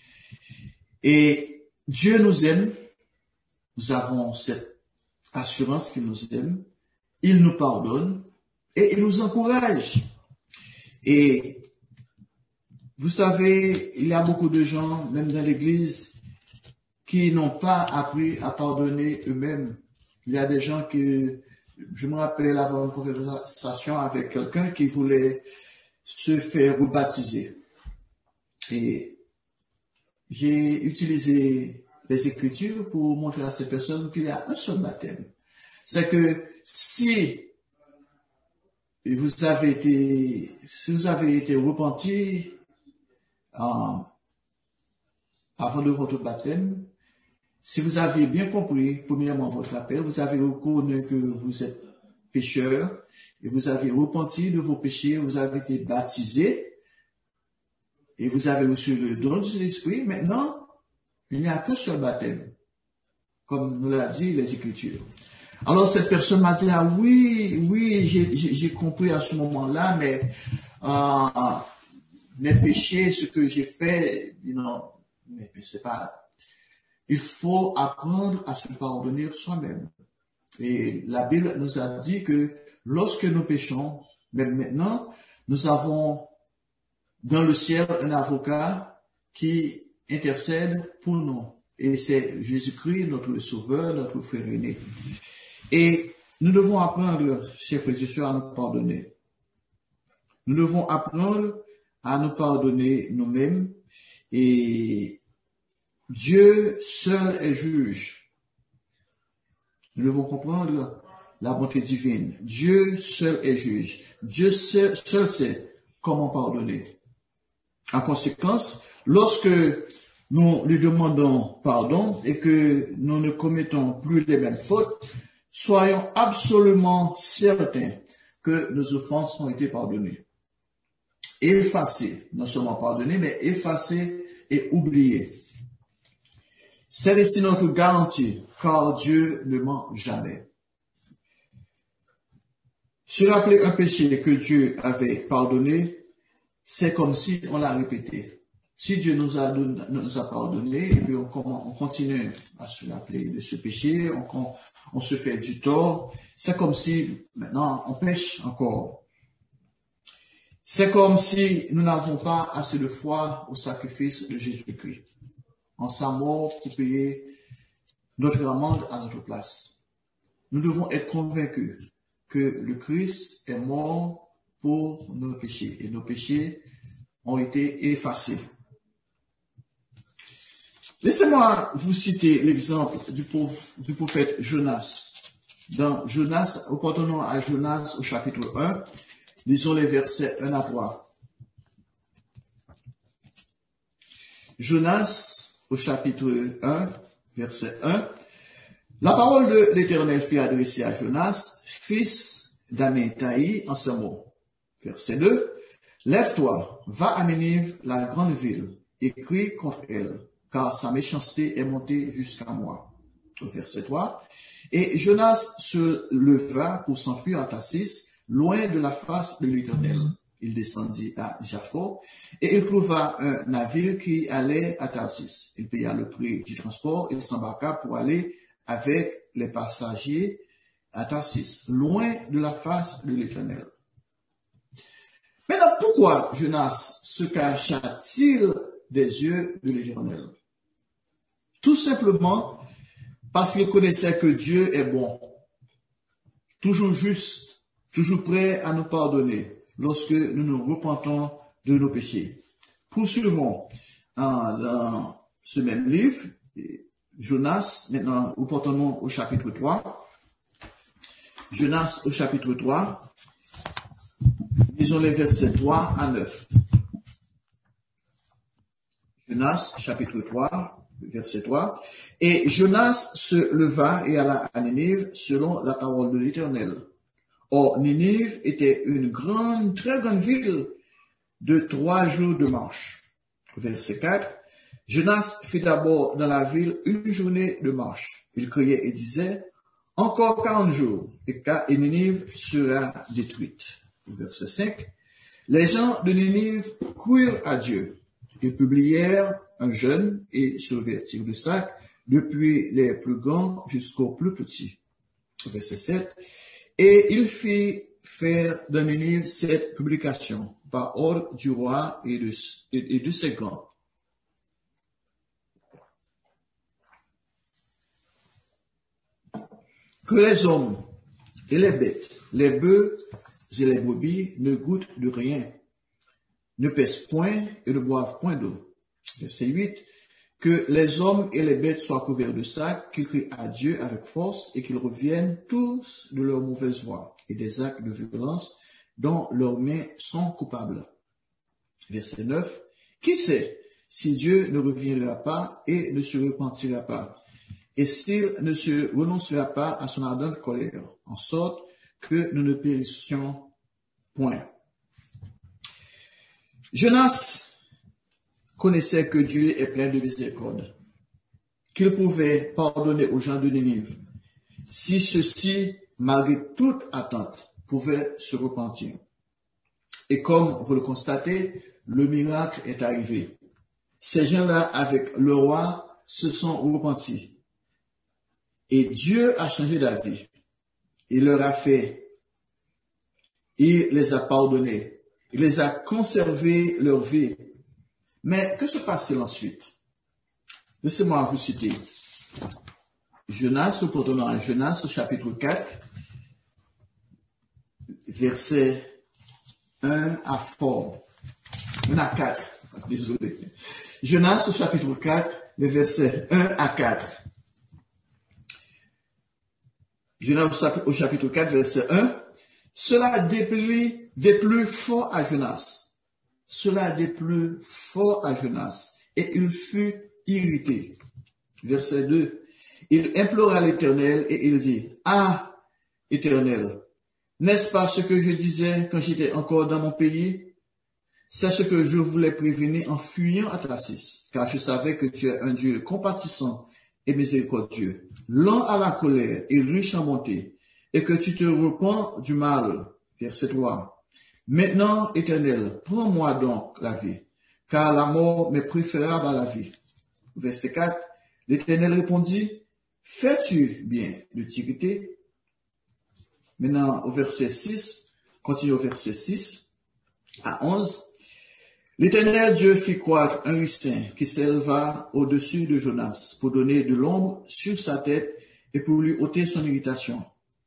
Speaker 1: Et Dieu nous aime. Nous avons cette assurance qu'il nous aime. Il nous pardonne et il nous encourage. Et vous savez, il y a beaucoup de gens, même dans l'église, qui n'ont pas appris à pardonner eux-mêmes. Il y a des gens qui, je me rappelle avoir une conversation avec quelqu'un qui voulait se faire rebaptiser. Et j'ai utilisé les Écritures pour montrer à ces personnes qu'il y a un seul baptême. C'est que si vous avez été, si vous avez été repenti euh, avant de votre baptême, si vous avez bien compris, premièrement, votre appel, vous avez reconnu que vous êtes pécheur et vous avez repenti de vos péchés, vous avez été baptisé et vous avez reçu le don de l'Esprit. Maintenant, il n'y a qu'un seul baptême, comme nous l'a dit les Écritures. Alors cette personne m'a dit, ah oui, oui, j'ai, j'ai, j'ai compris à ce moment-là, mais euh, mes péchés, ce que j'ai fait, non, mais c'est pas... Il faut apprendre à se pardonner soi-même. Et la Bible nous a dit que lorsque nous péchons, même maintenant, nous avons dans le ciel un avocat qui intercède pour nous. et c'est Jésus-Christ, notre Sauveur, notre frère aîné. Et nous devons apprendre, chers frères et sœurs, à nous pardonner. Nous devons apprendre à nous pardonner nous-mêmes, et Dieu seul est juge. Nous devons comprendre la bonté divine. Dieu seul est juge. Dieu seul, seul sait comment pardonner. En conséquence, lorsque nous lui demandons pardon et que nous ne commettons plus les mêmes fautes, soyons absolument certains que nos offenses ont été pardonnées. Effacées, non seulement pardonnées, mais effacées et oubliées. C'est ici notre garantie, car Dieu ne ment jamais. Se rappeler un péché que Dieu avait pardonné, c'est comme si on l'a répété. Si Dieu nous a, nous a pardonné, et puis on, on continue à se rappeler de ce péché, on, on se fait du tort, c'est comme si maintenant on pêche encore. C'est comme si nous n'avons pas assez de foi au sacrifice de Jésus-Christ, en sa mort pour payer notre amende à notre place. Nous devons être convaincus que le Christ est mort pour nos péchés et nos péchés ont été effacés. Laissez-moi vous citer l'exemple du, du prophète Jonas. Dans Jonas, reportons à Jonas au chapitre un, lisons les versets un à trois. Jonas au chapitre un, verset un. La parole de l'Éternel fut adressée à Jonas, fils d'Amittai, en ce mot. Verset deux. Lève-toi, va à Ninive, la grande ville, et crie contre elle, car sa méchanceté est montée jusqu'à moi. Verset trois. Et Jonas se leva pour s'enfuir à Tarsis, loin de la face de l'Éternel. Il descendit à Jaffo, et il trouva un navire qui allait à Tarsis. Il paya le prix du transport et s'embarqua pour aller avec les passagers à Tarsis, loin de la face de l'Éternel. Maintenant, pourquoi Jonas se cacha-t-il des yeux de l'Éternel? Tout simplement parce qu'il connaissait que Dieu est bon, toujours juste, toujours prêt à nous pardonner lorsque nous nous repentons de nos péchés. Poursuivons dans ce même livre, Jonas, maintenant, reportons-nous au chapitre trois. Jonas au chapitre trois. Lisons les versets trois à neuf. Jonas, chapitre trois, verset trois. Et Jonas se leva et alla à Ninive selon la parole de l'Éternel. Or, Ninive était une grande, très grande ville de trois jours de marche. Verset quatre. Jonas fit d'abord dans la ville une journée de marche. Il criait et disait, encore quarante jours, et Ninive sera détruite. Verset cinq. Les gens de Ninive crurent à Dieu. Ils publièrent un jeûne et se vêtirent de sac, depuis les plus grands jusqu'aux plus petits. Verset sept. Et il fit faire dans Ninive cette publication par ordre du roi et de, et, et de ses grands. Que les hommes et les bêtes, les bœufs et les brebis ne goûtent de rien, ne pèsent point et ne boivent point d'eau. Verset huit. Que les hommes et les bêtes soient couverts de sacs, qu'ils crient à Dieu avec force et qu'ils reviennent tous de leur mauvaise voie et des actes de violence dont leurs mains sont coupables. Verset neuf. Qui sait si Dieu ne reviendra pas et ne se repentira pas, et s'il ne se renoncera pas à son ardente colère, en sorte que nous ne périssions point. Jonas connaissait que Dieu est plein de miséricorde, qu'il pouvait pardonner aux gens de Ninive, si ceux-ci, malgré toute attente, pouvaient se repentir. Et comme vous le constatez, le miracle est arrivé. Ces gens-là, avec le roi, se sont repentis. Et Dieu a changé d'avis. Il leur a fait, il les a pardonnés, il les a conservé leur vie. Mais que se passe-t-il ensuite? Laissez-moi vous citer. Jonas, retournons à Jonas au chapitre quatre, verset un à four. un à quatre. Désolé. Jonas au chapitre quatre, le verset un à quatre. Jonas au chapitre quatre, verset un. Cela déplut, déplut fort à Jonas. Cela déplut fort à Jonas. Et il fut irrité. Verset deux. Il implora l'Éternel et il dit, ah, Éternel, n'est-ce pas ce que je disais quand j'étais encore dans mon pays? C'est ce que je voulais prévenir en fuyant à Tarsis, car je savais que tu es un Dieu compatissant et miséricordieux, lent à la colère et riche en bonté, et que tu te repens du mal. Verset trois. Maintenant, Éternel, prends-moi donc la vie, car la mort m'est préférable à la vie. Verset quatre. L'Éternel répondit, fais-tu bien de t'irriter? Maintenant, au verset six, continue au verset six à onze. L'Éternel Dieu fit croître un ricin qui s'éleva au-dessus de Jonas pour donner de l'ombre sur sa tête et pour lui ôter son irritation.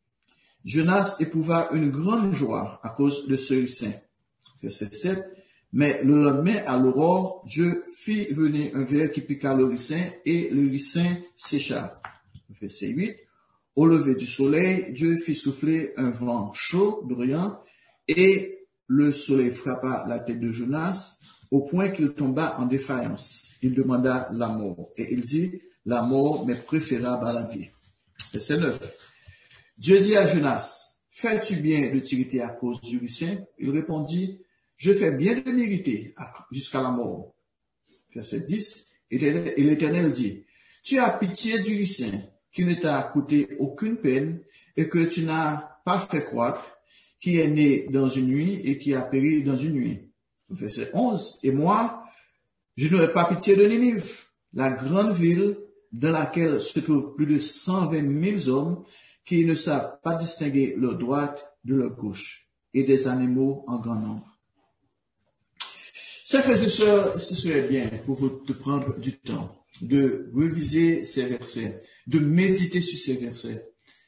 Speaker 1: Jonas éprouva une grande joie à cause de ce ricin. Verset sept. Mais le lendemain, à l'aurore, Dieu fit venir un ver qui piqua le ricin et le ricin sécha. Verset huit. Au lever du soleil, Dieu fit souffler un vent chaud, bruyant, et le soleil frappa la tête de Jonas au point qu'il tomba en défaillance. Il demanda la mort. Et il dit, la mort m'est préférable à la vie. Verset neuf. Dieu dit à Jonas, fais-tu bien de t'irriter à cause du ricin? Il répondit, je fais bien de m'irriter jusqu'à la mort. Verset dix. Et l'Éternel dit, tu as pitié du ricin qui ne t'a coûté aucune peine et que tu n'as pas fait croître, qui est né dans une nuit et qui a péri dans une nuit. Verset onze. Et moi, je n'aurai pas pitié de Ninive, la grande ville dans laquelle se trouvent plus de cent vingt mille hommes qui ne savent pas distinguer leur droite de leur gauche et des animaux en grand nombre. Chers frères et sœurs, ce serait bien pour vous de prendre du temps, de réviser ces versets, de méditer sur ces versets.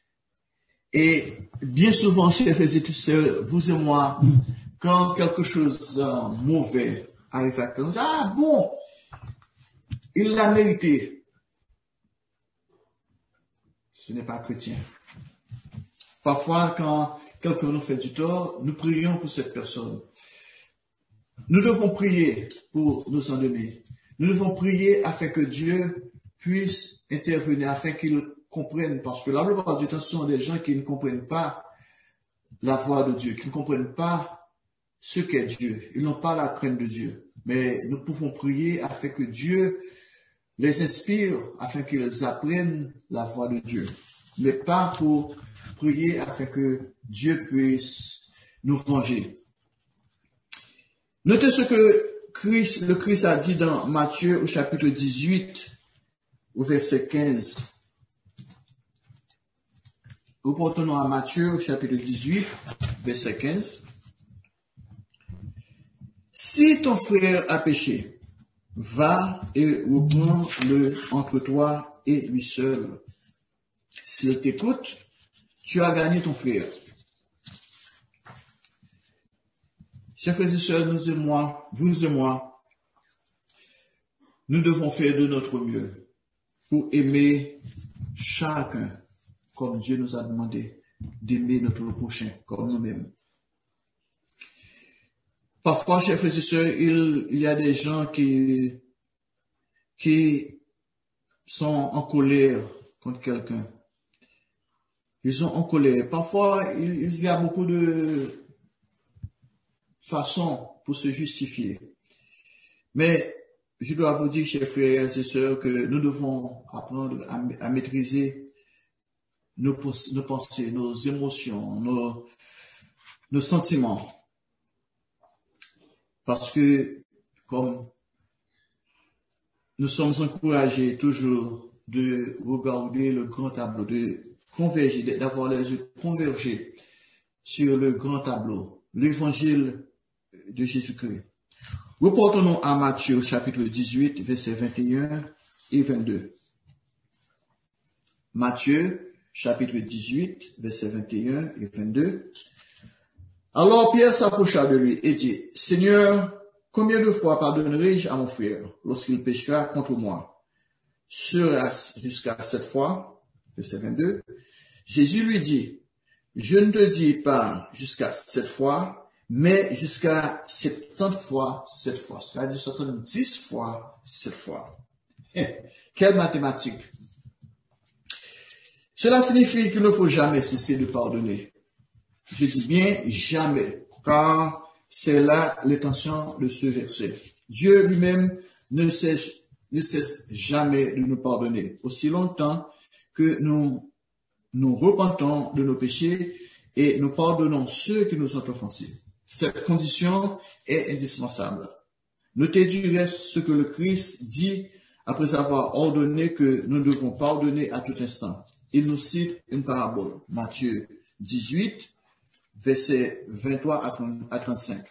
Speaker 1: Et bien souvent, chers frères et sœurs, vous et moi, quand quelque chose de mauvais arrive à quelqu'un, ah bon, il l'a mérité. Ce n'est pas chrétien. Parfois, quand quelqu'un nous fait du tort, nous prions pour cette personne. Nous devons prier pour nos ennemis. Nous devons prier afin que Dieu puisse intervenir, afin qu'ils comprennent, parce que la plupart du temps, ce sont des gens qui ne comprennent pas la voix de Dieu, qui ne comprennent pas ce qu'est Dieu. Ils n'ont pas la crainte de Dieu. Mais nous pouvons prier afin que Dieu les inspire, afin qu'ils apprennent la voix de Dieu. Mais pas pour prier afin que Dieu puisse nous venger. Notez ce que Christ, le Christ a dit dans Matthieu au chapitre dix-huit, au verset quinze. Reportons à Matthieu au chapitre dix-huit, verset quinze. Si ton frère a péché, va et reprends-le entre toi et lui seul. S'il t'écoute, tu as gagné ton frère. Chers frères et sœurs, nous et moi, vous et moi, nous devons faire de notre mieux pour aimer chacun comme Dieu nous a demandé d'aimer notre prochain comme nous-mêmes. Parfois, chers frères et sœurs, il, il y a des gens qui, qui sont en colère contre quelqu'un. Ils sont en colère. Parfois, il, il y a beaucoup de façons pour se justifier. Mais je dois vous dire, chers frères et sœurs, que nous devons apprendre à, à maîtriser nos, nos pensées, nos émotions, nos, nos sentiments. Parce que, comme nous sommes encouragés toujours de regarder le grand tableau, de converger, d'avoir les yeux convergés sur le grand tableau, l'évangile de Jésus-Christ. Reportons-nous à Matthieu chapitre dix-huit, versets vingt et un et vingt-deux. Matthieu, chapitre dix-huit, versets vingt et un et vingt-deux. Alors Pierre s'approcha de lui et dit, « Seigneur, combien de fois pardonnerai-je à mon frère lorsqu'il péchera contre moi? Sera-ce jusqu'à sept fois? » Verset vingt-deux. Jésus lui dit, « Je ne te dis pas jusqu'à sept fois, mais jusqu'à septante fois sept fois. » C'est-à-dire soixante-dix fois sept fois. Quelle mathématique! Cela signifie qu'il ne faut jamais cesser de pardonner. Je dis bien jamais, car c'est là l'intention de ce verset. Dieu lui-même ne cesse, ne cesse jamais de nous pardonner, aussi longtemps que nous nous repentons de nos péchés et nous pardonnons ceux qui nous ont offensés. Cette condition est indispensable. Notez du reste ce que le Christ dit après avoir ordonné que nous devons pardonner à tout instant. Il nous cite une parabole, Matthieu dix-huit, versets vingt-trois à trente-cinq.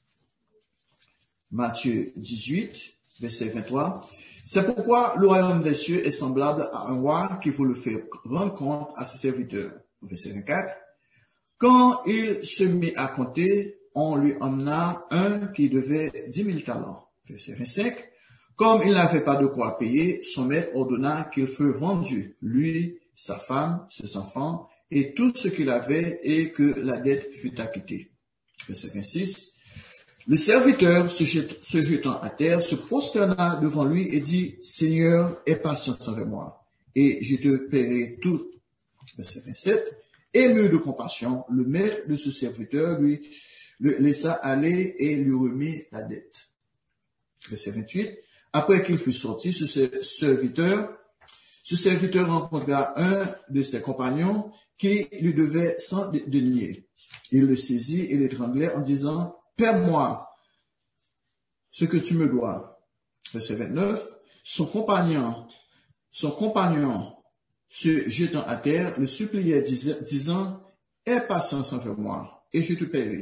Speaker 1: Matthieu dix-huit, verset vingt-trois. C'est pourquoi le royaume des cieux est semblable à un roi qui veut le faire rendre compte à ses serviteurs. Verset vingt-quatre. Quand il se mit à compter, on lui emmena un qui devait dix mille talents. Verset vingt-cinq. Comme il n'avait pas de quoi payer, son maître ordonna qu'il fût vendu, lui, sa femme, ses enfants, et tout ce qu'il avait, et que la dette fût acquittée. Verset vingt-six. Le serviteur, se, jet, se jetant à terre, se prosterna devant lui et dit, « Seigneur, aie patience avec moi, et je te paierai tout. » Verset vingt-sept. Ému de compassion, le maître de ce serviteur lui le laissa aller et lui remit la dette. Verset vingt-huit. Après qu'il fut sorti, ce serviteur, ce serviteur rencontra un de ses compagnons qui lui devait cent deniers. Il le saisit et l'étranglait en disant, « Paie-moi ce que tu me dois. » Verset vingt-neuf. Son compagnon, son compagnon, se jetant à terre, le suppliait, disant, « Aie patience envers moi, et je te paierai. »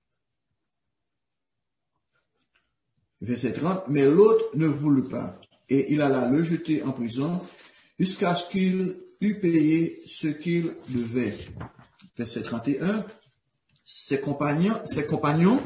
Speaker 1: Verset trente. Mais l'autre ne voulut pas, et il alla le jeter en prison jusqu'à ce qu'il eût payé ce qu'il devait. Verset trente et un. Ses compagnons, ses compagnons,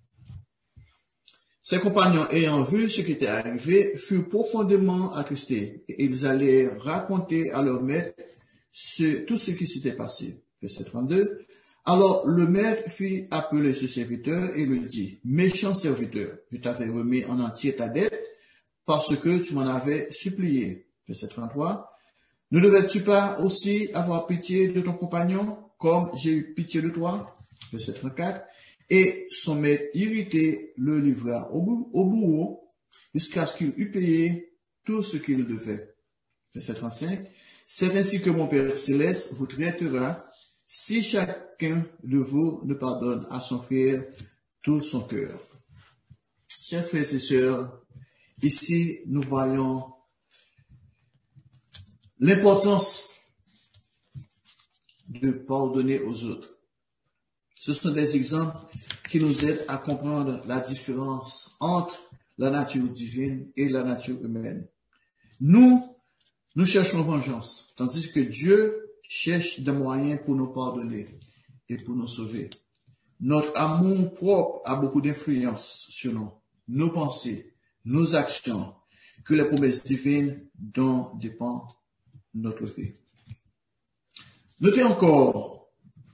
Speaker 1: ses compagnons ayant vu ce qui était arrivé, furent profondément attristés, et ils allaient raconter à leur maître ce, tout ce qui s'était passé. Verset trente-deux. Alors le maître fit appeler ce serviteur et lui dit, « Méchant serviteur, je t'avais remis en entier ta dette parce que tu m'en avais supplié. » Verset trente-trois. « Ne devais-tu pas aussi avoir pitié de ton compagnon comme j'ai eu pitié de toi? » Verset trente-quatre. Et son maître irrité le livra au, au bourreau jusqu'à ce qu'il eût payé tout ce qu'il devait. Verset trente-cinq. C'est ainsi que mon Père céleste vous traitera si chacun de vous ne pardonne à son frère tout son cœur. Chers frères et sœurs, ici nous voyons l'importance de pardonner aux autres. Ce sont des exemples qui nous aident à comprendre la différence entre la nature divine et la nature humaine. Nous, nous cherchons vengeance, tandis que Dieu cherche des moyens pour nous pardonner et pour nous sauver. Notre amour propre a beaucoup d'influence sur nous, nos pensées, nos actions, que les promesses divines dont dépend notre vie. Notez encore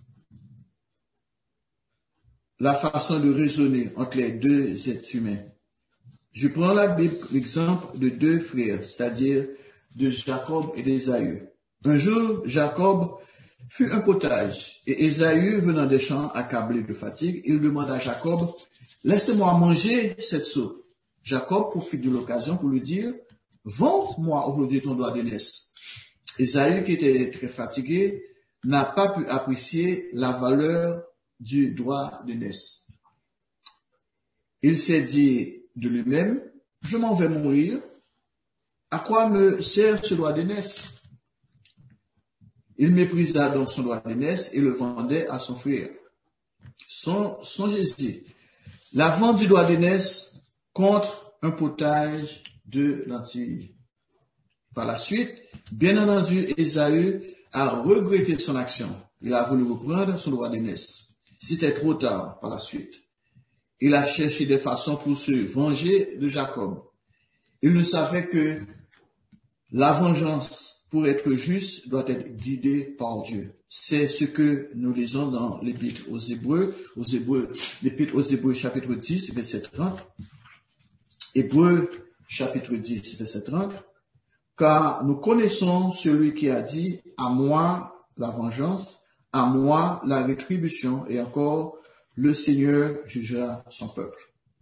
Speaker 1: la façon de raisonner entre les deux êtres humains. Je prends la Bible l'exemple de deux frères, c'est-à-dire de Jacob et d'Ésaü. Un jour, Jacob fut un potage, et Ésaü, venant des champs accablé de fatigue, il demanda à Jacob, « Laissez-moi manger cette soupe. » Jacob profite de l'occasion pour lui dire, « Vends-moi aujourd'hui ton doigt d'aînesse. » Ésaü, qui était très fatigué, n'a pas pu apprécier la valeur du doigt d'aînesse. Il s'est dit de lui-même, « Je m'en vais mourir. À quoi me sert ce doigt d'aînesse? » Il méprisa donc son doigt d'aînesse et le vendait à son frère. Songez-y, la vente du doigt d'aînesse contre un potage de lentilles. Par la suite, bien entendu, Ésaü a regretté son action. Il a voulu reprendre son droit d'aînesse. C'était trop tard par la suite. Il a cherché des façons pour se venger de Jacob. Il ne savait que la vengeance, pour être juste, doit être guidée par Dieu. C'est ce que nous lisons dans l'Épître aux Hébreux, aux Hébreux, l'Épître aux Hébreux chapitre dix, verset trente. Hébreux chapitre dix, verset trente. Car nous connaissons celui qui a dit, à moi la vengeance, à moi la rétribution, et encore, le Seigneur jugera son peuple.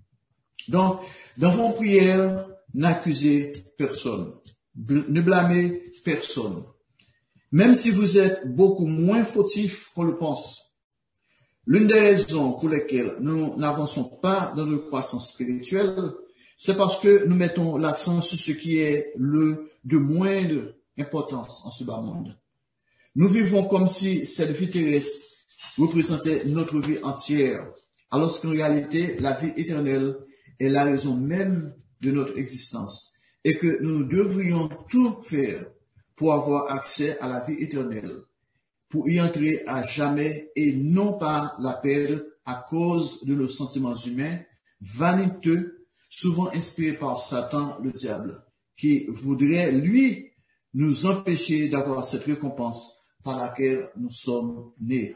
Speaker 1: Donc, dans vos prières, n'accusez personne, ne blâmez personne. Même si vous êtes beaucoup moins fautif qu'on le pense. L'une des raisons pour lesquelles nous n'avançons pas dans notre croissance spirituelle, c'est parce que nous mettons l'accent sur ce qui est le de moindre importance en ce bas monde. Nous vivons comme si cette vie terrestre représentait notre vie entière, alors qu'en réalité, la vie éternelle est la raison même de notre existence et que nous devrions tout faire pour avoir accès à la vie éternelle, pour y entrer à jamais et non pas la perdre à cause de nos sentiments humains vaniteux, souvent inspirés par Satan, le diable, qui voudrait, lui, nous empêcher d'avoir cette récompense par laquelle nous sommes nés.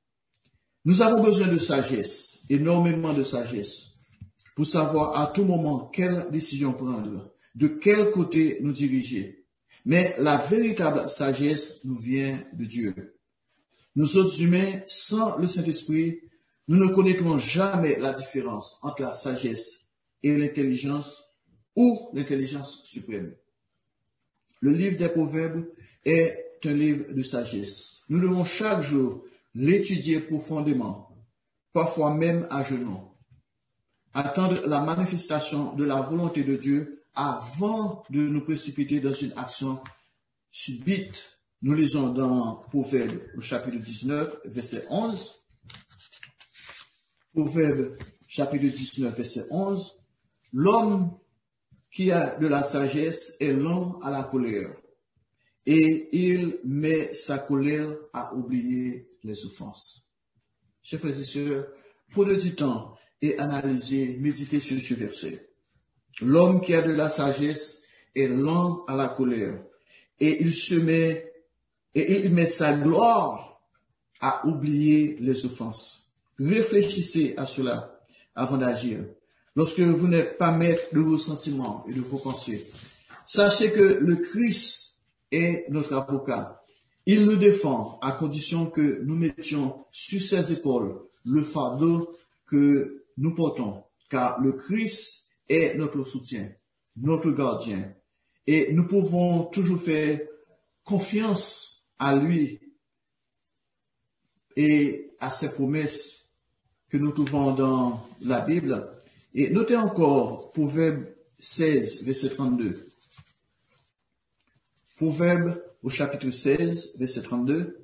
Speaker 1: Nous avons besoin de sagesse, énormément de sagesse, pour savoir à tout moment quelle décision prendre, de quel côté nous diriger. Mais la véritable sagesse nous vient de Dieu. Nous autres humains, sans le Saint-Esprit, nous ne connaîtrons jamais la différence entre la sagesse et l'intelligence ou l'intelligence suprême. Le livre des Proverbes est un livre de sagesse. Nous devons chaque jour l'étudier profondément, parfois même à genoux. Attendre la manifestation de la volonté de Dieu avant de nous précipiter dans une action subite. Nous lisons dans Proverbes au chapitre dix-neuf, verset onze. Proverbes chapitre dix-neuf, verset onze. L'homme qui a de la sagesse est lent à la colère, et il met sa colère à oublier les offenses. Chers frères et sœurs, prenez du temps et analysez, méditez sur ce verset. L'homme qui a de la sagesse est lent à la colère, et il se met, et il met sa gloire à oublier les offenses. Réfléchissez à cela avant d'agir. Lorsque vous n'êtes pas maître de vos sentiments et de vos pensées, sachez que le Christ est notre avocat. Il nous défend à condition que nous mettions sur ses épaules le fardeau que nous portons, car le Christ est notre soutien, notre gardien, et nous pouvons toujours faire confiance à lui et à ses promesses que nous trouvons dans la Bible. Et notez encore Proverbe seize, verset trente-deux. Proverbe au chapitre seize, verset trente-deux.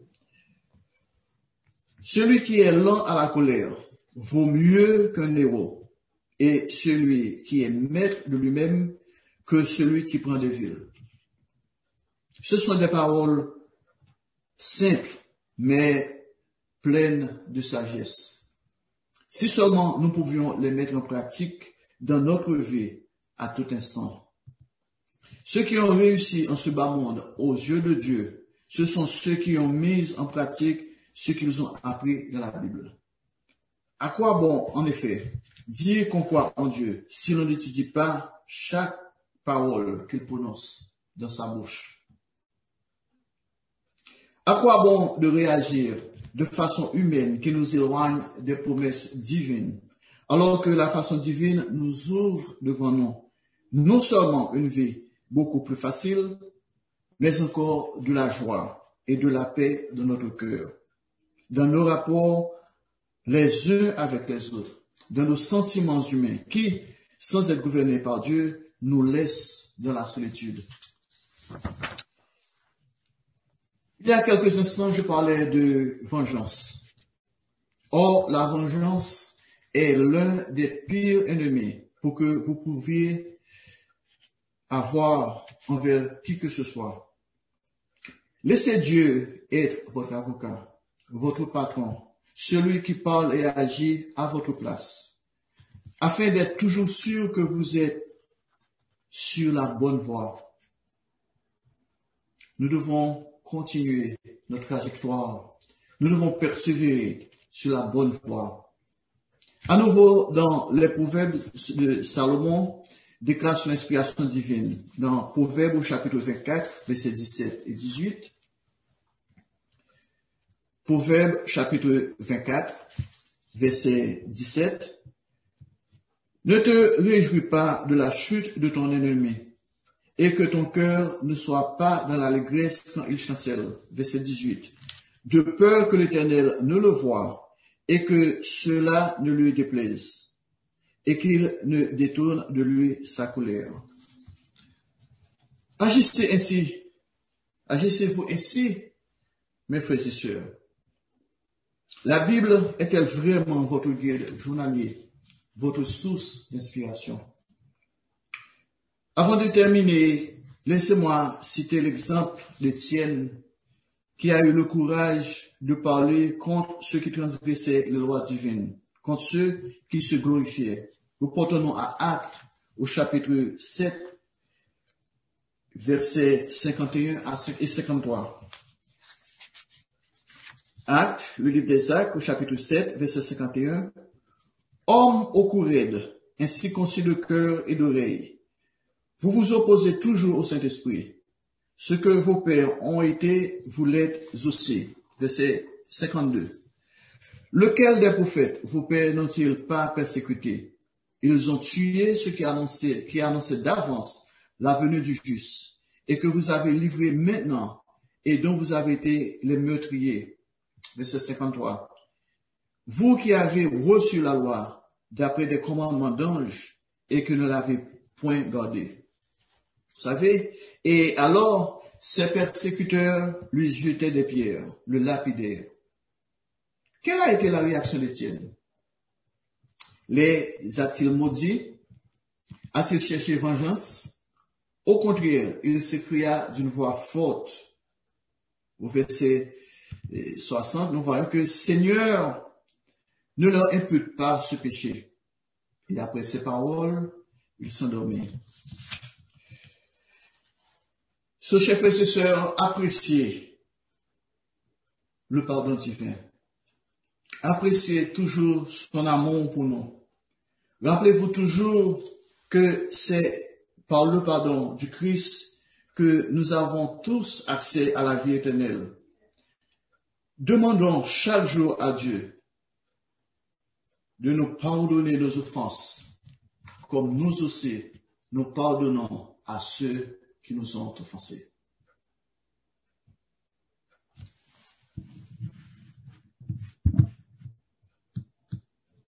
Speaker 1: Celui qui est lent à la colère vaut mieux qu'un héros, et celui qui est maître de lui-même que celui qui prend des villes. Ce sont des paroles simples, mais pleines de sagesse. Si seulement nous pouvions les mettre en pratique dans notre vie à tout instant. Ceux qui ont réussi en ce bas monde aux yeux de Dieu, ce sont ceux qui ont mis en pratique ce qu'ils ont appris dans la Bible. À quoi bon, en effet, dire qu'on croit en Dieu si l'on n'étudie pas chaque parole qu'il prononce dans sa bouche? À quoi bon de réagir de façon humaine qui nous éloigne des promesses divines, alors que la façon divine nous ouvre devant nous non seulement une vie beaucoup plus facile, mais encore de la joie et de la paix dans notre cœur, dans nos rapports les uns avec les autres, dans nos sentiments humains qui, sans être gouvernés par Dieu, nous laissent dans la solitude. Il y a quelques instants, je parlais de vengeance. Or, la vengeance est l'un des pires ennemis pour que vous pouviez avoir envers qui que ce soit. Laissez Dieu être votre avocat, votre patron, celui qui parle et agit à votre place, afin d'être toujours sûr que vous êtes sur la bonne voie. Nous devons continuer notre trajectoire. Nous devons persévérer sur la bonne voie. À nouveau, dans les proverbes de Salomon, déclare son inspiration divine. Dans Proverbes au chapitre vingt-quatre, versets dix-sept et dix-huit. Proverbes chapitre vingt-quatre, verset dix-sept. Ne te réjouis pas de la chute de ton ennemi, et que ton cœur ne soit pas dans l'allégresse quand il chancelle. Verset dix-huit. De peur que l'Éternel ne le voie, et que cela ne lui déplaise, et qu'il ne détourne de lui sa colère. Agissez ainsi, agissez-vous ainsi, mes frères et sœurs. La Bible est-elle vraiment votre guide journalier, votre source d'inspiration? Avant de terminer, laissez-moi citer l'exemple d'Étienne, qui a eu le courage de parler contre ceux qui transgressaient les lois divines, contre ceux qui se glorifiaient. Reportons-nous à Actes, au chapitre sept, versets cinquante et un et cinquante-trois. Actes, le livre des Actes, au chapitre sept, verset cinquante et un. Hommes au cou raide, ainsi concis de cœur et d'oreille, vous vous opposez toujours au Saint-Esprit. Ce que vos pères ont été, vous l'êtes aussi. Verset cinquante-deux. Lequel des prophètes vos pères n'ont-ils pas persécuté? Ils ont tué ceux qui annonçaient, qui annonçaient d'avance la venue du juste, et que vous avez livré maintenant, et dont vous avez été les meurtriers. Verset cinquante-trois. Vous qui avez reçu la loi d'après des commandements d'anges, et que ne l'avez point gardé. Vous savez, et alors, ses persécuteurs lui jetaient des pierres, le lapidèrent. Quelle a été la réaction d'Étienne? Les a-t-il maudits? A-t-il cherché vengeance? Au contraire, il s'écria d'une voix forte. Au verset soixante, nous voyons que Seigneur, ne leur impute pas ce péché. Et après ces paroles, il s'endormit. Ce chers frères et sœurs, appréciez le pardon divin. Appréciez toujours son amour pour nous. Rappelez-vous toujours que c'est par le pardon du Christ que nous avons tous accès à la vie éternelle. Demandons chaque jour à Dieu de nous pardonner nos offenses, comme nous aussi nous pardonnons à ceux qui nous ont offensés.